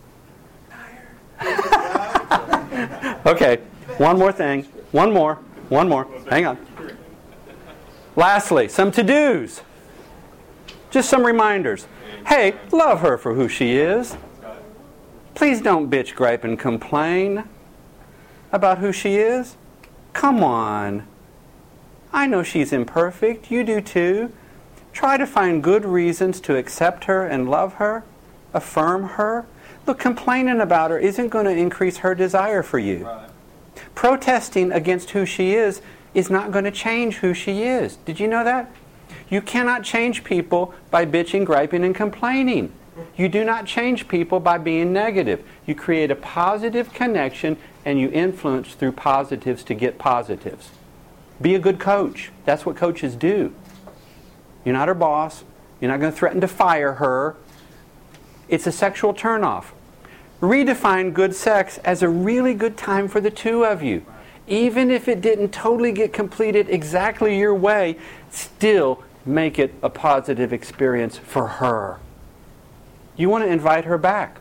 [SPEAKER 1] Okay, one more thing. One more. One more. Hang on. Lastly, some to-dos. Just some reminders. Hey, love her for who she is. Please don't bitch, gripe, and complain about who she is. Come on. I know she's imperfect. You do too. Try to find good reasons to accept her and love her, affirm her. Look, complaining about her isn't going to increase her desire for you.
[SPEAKER 4] Right.
[SPEAKER 1] Protesting against who she is is not going to change who she is. Did you know that? You cannot change people by bitching, griping, and complaining. You do not change people by being negative. You create a positive connection and you influence through positives to get positives. Be a good coach. That's what coaches do. You're not her boss. You're not going to threaten to fire her. It's a sexual turnoff. Redefine good sex as a really good time for the two of you. Even if it didn't totally get completed exactly your way, still make it a positive experience for her. You want to invite her back.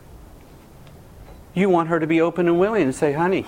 [SPEAKER 1] You want her to be open and willing and say, honey,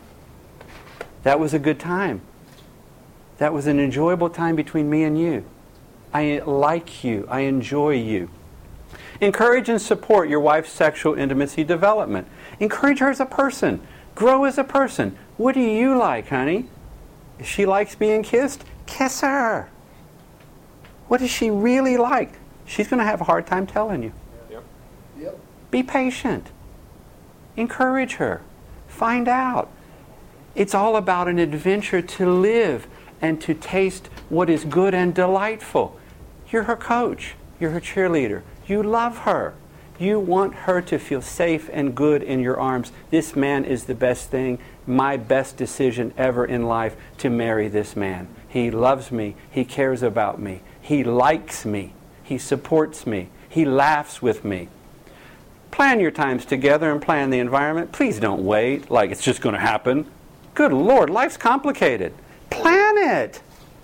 [SPEAKER 1] that was a good time. That was an enjoyable time between me and you. I like you. I enjoy you. Encourage and support your wife's sexual intimacy development. Encourage her as a person. Grow as a person. What do you like, honey? If she likes being kissed, kiss her. What does she really like? She's going to have a hard time telling you.
[SPEAKER 3] Yep.
[SPEAKER 2] Yep.
[SPEAKER 1] Be patient. Encourage her. Find out. It's all about an adventure to live and to taste what is good and delightful. You're her coach. You're her cheerleader. You love her. You want her to feel safe and good in your arms. This man is the best thing, my best decision ever in life to marry this man. He loves me. He cares about me. He likes me. He supports me. He laughs with me. Plan your times together and plan the environment. Please don't wait like it's just going to happen. Good Lord, life's complicated. Plan it.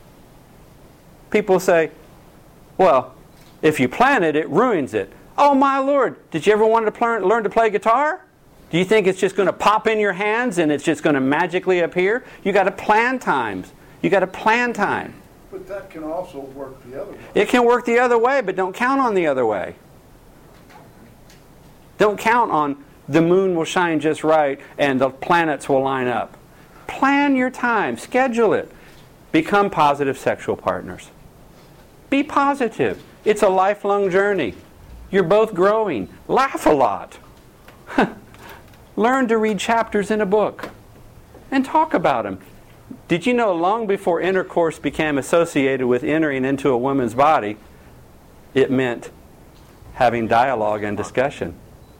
[SPEAKER 1] People say, well, if you plan it, it ruins it. Oh my Lord, did you ever want to learn, learn to play guitar? Do you think it's just going to pop in your hands and it's just going to magically appear? You got to plan times. You got to plan time.
[SPEAKER 2] But that can also work the other way.
[SPEAKER 1] It can work the other way, but don't count on the other way. Don't count on the moon will shine just right and the planets will line up. Plan your time. Schedule it. Become positive sexual partners. Be positive. It's a lifelong journey. You're both growing. Laugh a lot. Learn to read chapters in a book and talk about them. Did you know long before intercourse became associated with entering into a woman's body, it meant having dialogue and discussion?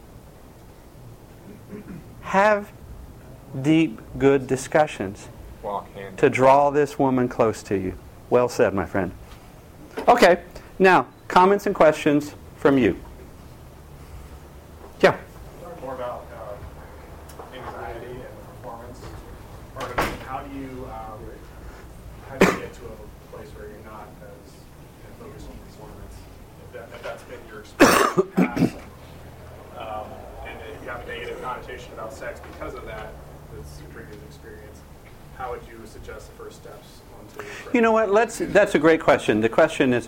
[SPEAKER 1] Have deep, good discussions
[SPEAKER 3] Walk hand.
[SPEAKER 1] to draw this woman close to you. Well said, my friend. Okay, now, comments and questions from you. Yeah.
[SPEAKER 6] Talk more about uh, anxiety and performance. Part of it, how do you um, how do you get to a place where you're not as you know, focused on performance? If, that, if that's been your experience in the past, um, and if you have a negative connotation about sex because of that, that's Trigger's experience. How would you suggest the first steps onto?
[SPEAKER 1] You know what? Let's. That's a great question. The question is,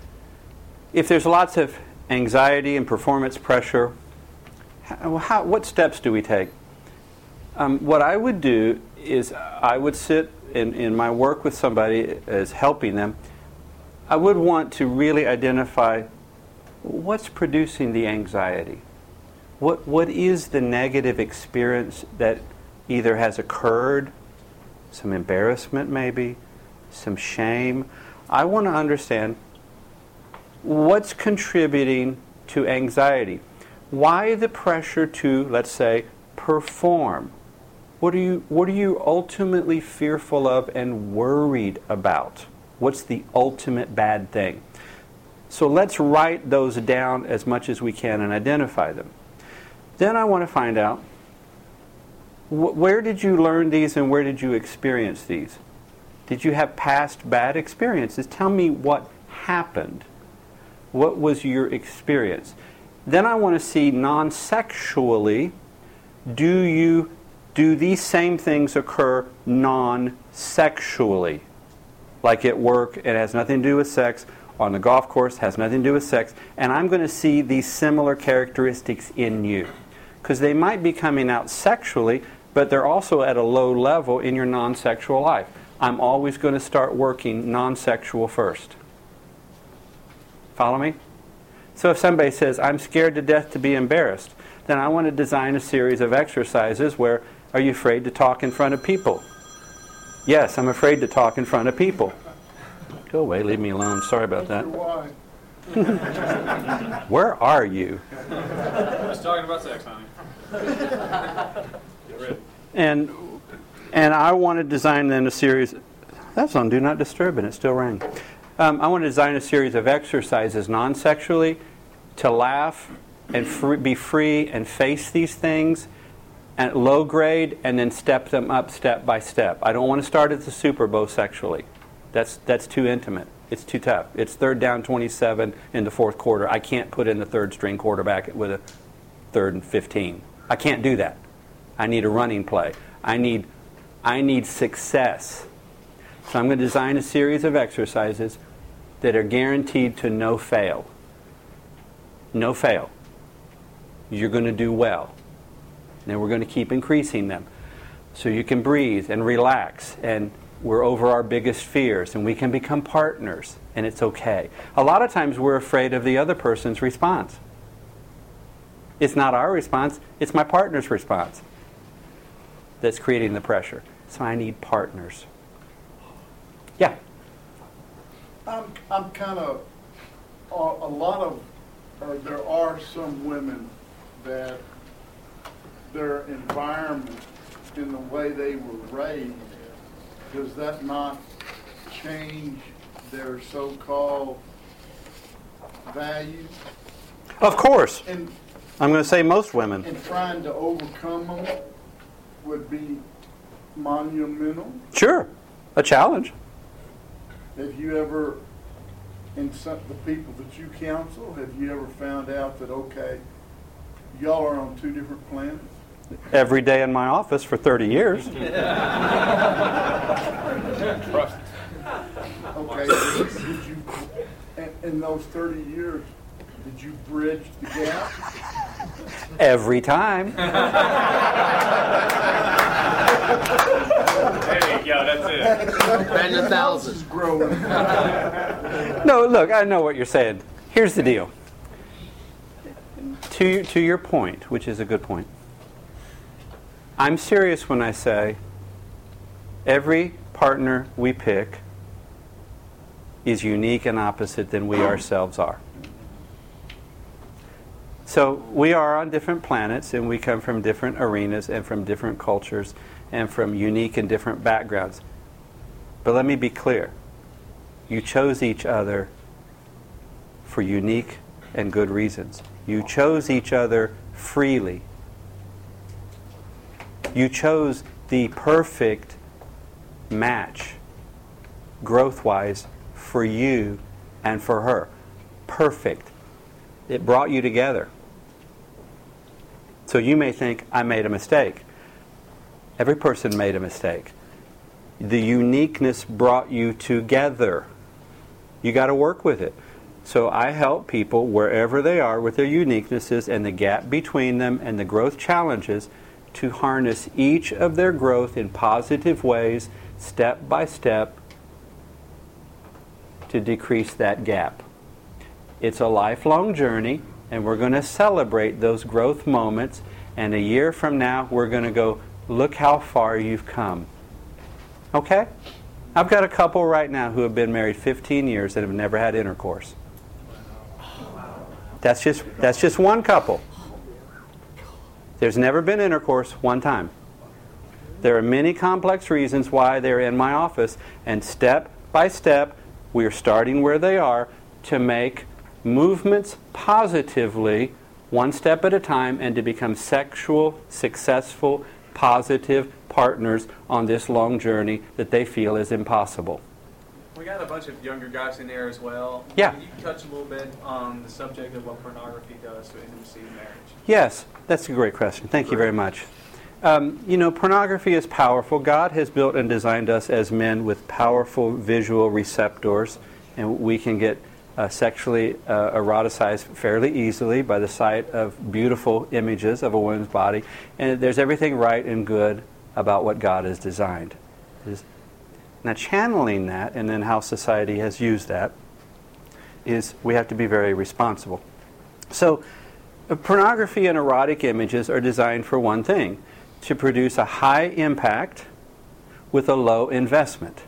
[SPEAKER 1] if there's lots of anxiety and performance pressure, how, how, what steps do we take? Um, what I would do is I would sit in, in my work with somebody as helping them. I would want to really identify what's producing the anxiety. What what is the negative experience that either has occurred, some embarrassment maybe, some shame. I want to understand what's contributing to anxiety. Why the pressure to, let's say, perform? What are you what are you ultimately fearful of and worried about? What's the ultimate bad thing? So let's write those down as much as we can and identify them. Then I want to find out, wh- where did you learn these and where did you experience these? Did you have past bad experiences? Tell me what happened. What was your experience? Then I want to see non-sexually, do you do these same things occur non-sexually? Like at work, it has nothing to do with sex. On the golf course, has nothing to do with sex. And I'm going to see these similar characteristics in you. Because they might be coming out sexually, but they're also at a low level in your non-sexual life. I'm always going to start working non-sexual first. Follow me? So if somebody says, I'm scared to death to be embarrassed, then I want to design a series of exercises where, are you afraid to talk in front of people? Yes, I'm afraid to talk in front of people. Go away, leave me alone. Sorry about that.
[SPEAKER 2] Why?
[SPEAKER 1] Where are you?
[SPEAKER 4] I was talking about sex, honey. Get ready.
[SPEAKER 1] And and I want to design then a series. That's on Do Not Disturb, and it still rang. Um, I want to design a series of exercises non-sexually to laugh and free, be free and face these things at low grade, and then step them up step by step. I don't want to start at the Super Bowl sexually. That's that's too intimate. It's too tough. It's third down twenty-seven in the fourth quarter. I can't put in the third string quarterback with a third and fifteen. I can't do that. I need a running play. I need I need success. So I'm going to design a series of exercises that are guaranteed to no fail. No fail. You're going to do well. And we're going to keep increasing them. So you can breathe and relax, and we're over our biggest fears, and we can become partners, and it's okay. A lot of times we're afraid of the other person's response. It's not our response, it's my partner's response that's creating the pressure. So I need partners. Yeah.
[SPEAKER 2] I'm, I'm kind of, a a lot of, or there are some women that their environment in the way they were raised, does that not change their so-called values?
[SPEAKER 1] Of course.
[SPEAKER 2] And,
[SPEAKER 1] I'm going to say most women.
[SPEAKER 2] and trying to overcome them would be monumental.
[SPEAKER 1] Sure. A challenge.
[SPEAKER 2] Have you ever, in some, the people that you counsel, have you ever found out that, okay, y'all are on two different planets?
[SPEAKER 1] Every day in my office for thirty years.
[SPEAKER 2] Okay, did you, in, in those thirty years, did you bridge the gap?
[SPEAKER 1] Every time.
[SPEAKER 4] There you go, that's it.
[SPEAKER 2] And a thousand is growing.
[SPEAKER 1] No, look, I know what you're saying. Here's the deal. To, to your point, which is a good point, I'm serious when I say every partner we pick is unique and opposite than we ourselves are. So we are on different planets, and we come from different arenas and from different cultures and from unique and different backgrounds. But let me be clear. You chose each other for unique and good reasons. You chose each other freely. You chose the perfect match, growth-wise, for you and for her. Perfect. It brought you together. So you may think, I made a mistake. Every person made a mistake. The uniqueness brought you together. You got to work with it. So I help people wherever they are with their uniquenesses and the gap between them and the growth challenges to harness each of their growth in positive ways, step by step, to decrease that gap. It's a lifelong journey, and we're going to celebrate those growth moments, and a year from now we're going to go, look how far you've come. Okay? I've got a couple right now who have been married fifteen years and have never had intercourse. That's just that's just one couple. There's never been intercourse one time. There are many complex reasons why they're in my office, and step by step, we are starting where they are to make movements positively, one step at a time, and to become sexual, successful, positive partners on this long journey that they feel is impossible.
[SPEAKER 7] We got a bunch of younger guys in there as well.
[SPEAKER 1] Yeah.
[SPEAKER 7] Can you touch a little bit on the subject of what pornography does to intimacy in marriage?
[SPEAKER 1] Yes, that's a great question. Thank you very much. Um, you know, pornography is powerful. God has built and designed us as men with powerful visual receptors, and we can get uh, sexually uh, eroticized fairly easily by the sight of beautiful images of a woman's body. And there's everything right and good about what God has designed. Now, channeling that, and then how society has used that, is we have to be very responsible. So uh, pornography and erotic images are designed for one thing, to produce a high impact with a low investment.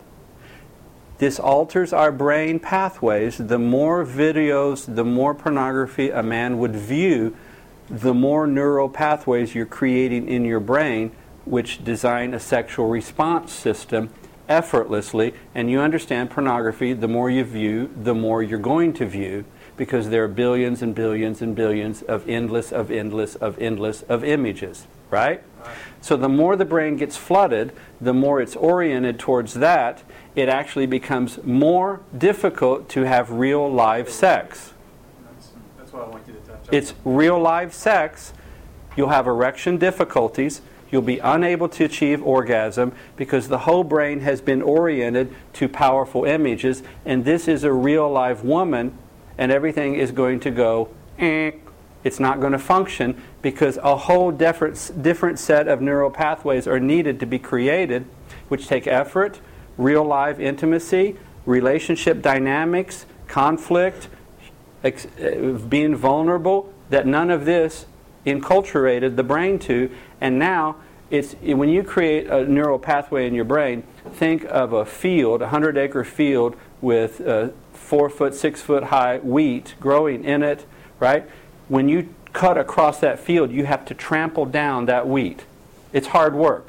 [SPEAKER 1] This alters our brain pathways. The more videos, the more pornography a man would view, the more neural pathways you're creating in your brain, which design a sexual response system effortlessly. And you understand pornography, the more you view, the more you're going to view, because there are billions and billions and billions of endless, of endless, of endless, of images, right? So the more the brain gets flooded, the more it's oriented towards that, it actually becomes more difficult to have real live sex.
[SPEAKER 4] That's, that's what I want you to touch on.
[SPEAKER 1] It's real live sex. You'll have erection difficulties. You'll be unable to achieve orgasm because the whole brain has been oriented to powerful images. And this is a real live woman, and everything is going to go, eh. It's not going to function because a whole different, different set of neural pathways are needed to be created, which take effort, real live intimacy, relationship dynamics, conflict, ex- being vulnerable, that none of this enculturated the brain to. And now, it's when you create a neural pathway in your brain, think of a field, a hundred acre field with uh, four foot, six foot high wheat growing in it, right? When you cut across that field, you have to trample down that wheat. It's hard work.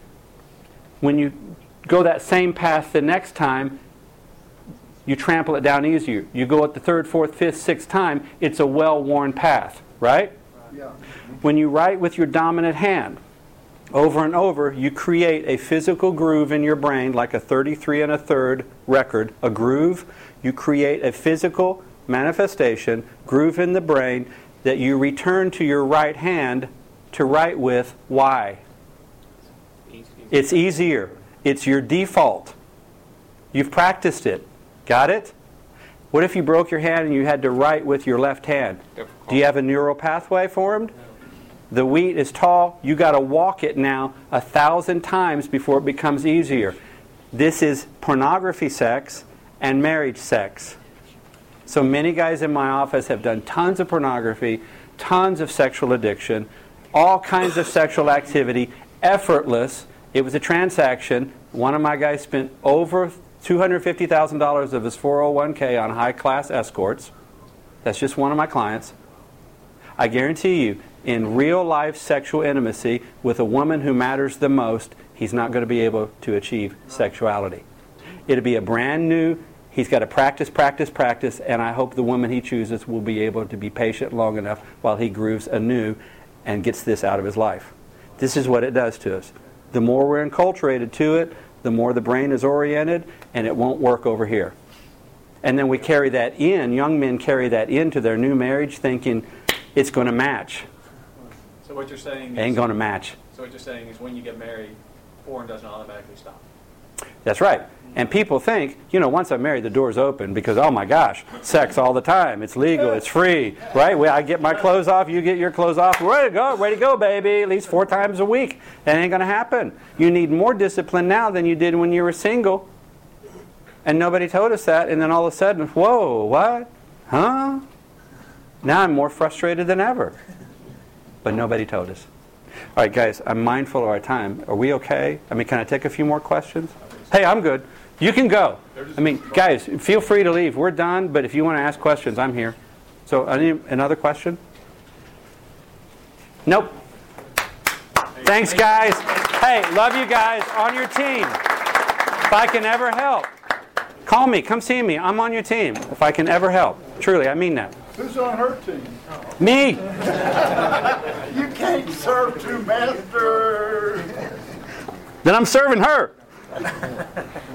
[SPEAKER 1] When you go that same path the next time, you trample it down easier. You go it the third, fourth, fifth, sixth time, it's a well-worn path, right?
[SPEAKER 2] Yeah.
[SPEAKER 1] When you write with your dominant hand, over and over, you create a physical groove in your brain, like a thirty-three and a third record, a groove. You create a physical manifestation, groove in the brain, that you return to your right hand to write with. Why? It's easier. It's your default. You've practiced it. Got it? What if you broke your hand and you had to write with your left hand? Do you have a neural pathway formed? The wheat is tall. You got to walk it now a thousand times before it becomes easier. This is pornography sex and marriage sex. So many guys in my office have done tons of pornography, tons of sexual addiction, all kinds of sexual activity, effortless. It was a transaction. One of my guys spent over two hundred fifty thousand dollars of his four oh one k on high-class escorts. That's just one of my clients. I guarantee you, in real-life sexual intimacy with a woman who matters the most, he's not going to be able to achieve sexuality. It'll be a brand new. He's got to practice, practice, practice, and I hope the woman he chooses will be able to be patient long enough while he grooves anew and gets this out of his life. This is what it does to us. The more we're enculturated to it, the more the brain is oriented, and it won't work over here. And then we carry that in, young men carry that into their new marriage thinking it's going to match.
[SPEAKER 4] So what you're saying
[SPEAKER 1] It ain't
[SPEAKER 4] is,
[SPEAKER 1] going to match.
[SPEAKER 4] so what you're saying is when you get married, porn doesn't automatically stop.
[SPEAKER 1] That's right. And people think, you know, once I'm married, the door's open because, oh my gosh, sex all the time. It's legal. It's free. Right? Well, I get my clothes off. You get your clothes off. We're ready to go. Ready to go, baby. At least four times a week. That ain't going to happen. You need more discipline now than you did when you were single. And nobody told us that. And then all of a sudden, whoa, what? Huh? Now I'm more frustrated than ever. But nobody told us. All right, guys, I'm mindful of our time. Are we okay? I mean, can I take a few more questions? Hey, I'm good. You can go. I mean, guys, feel free to leave. We're done, but if you want to ask questions, I'm here. So, any, another question? Nope. Thanks, guys. Hey, love you guys. On your team. If I can ever help, call me. Come see me. I'm on your team. If I can ever help. Truly, I mean that.
[SPEAKER 2] Who's on her team?
[SPEAKER 1] Me.
[SPEAKER 2] You can't serve two masters.
[SPEAKER 1] Then I'm serving her.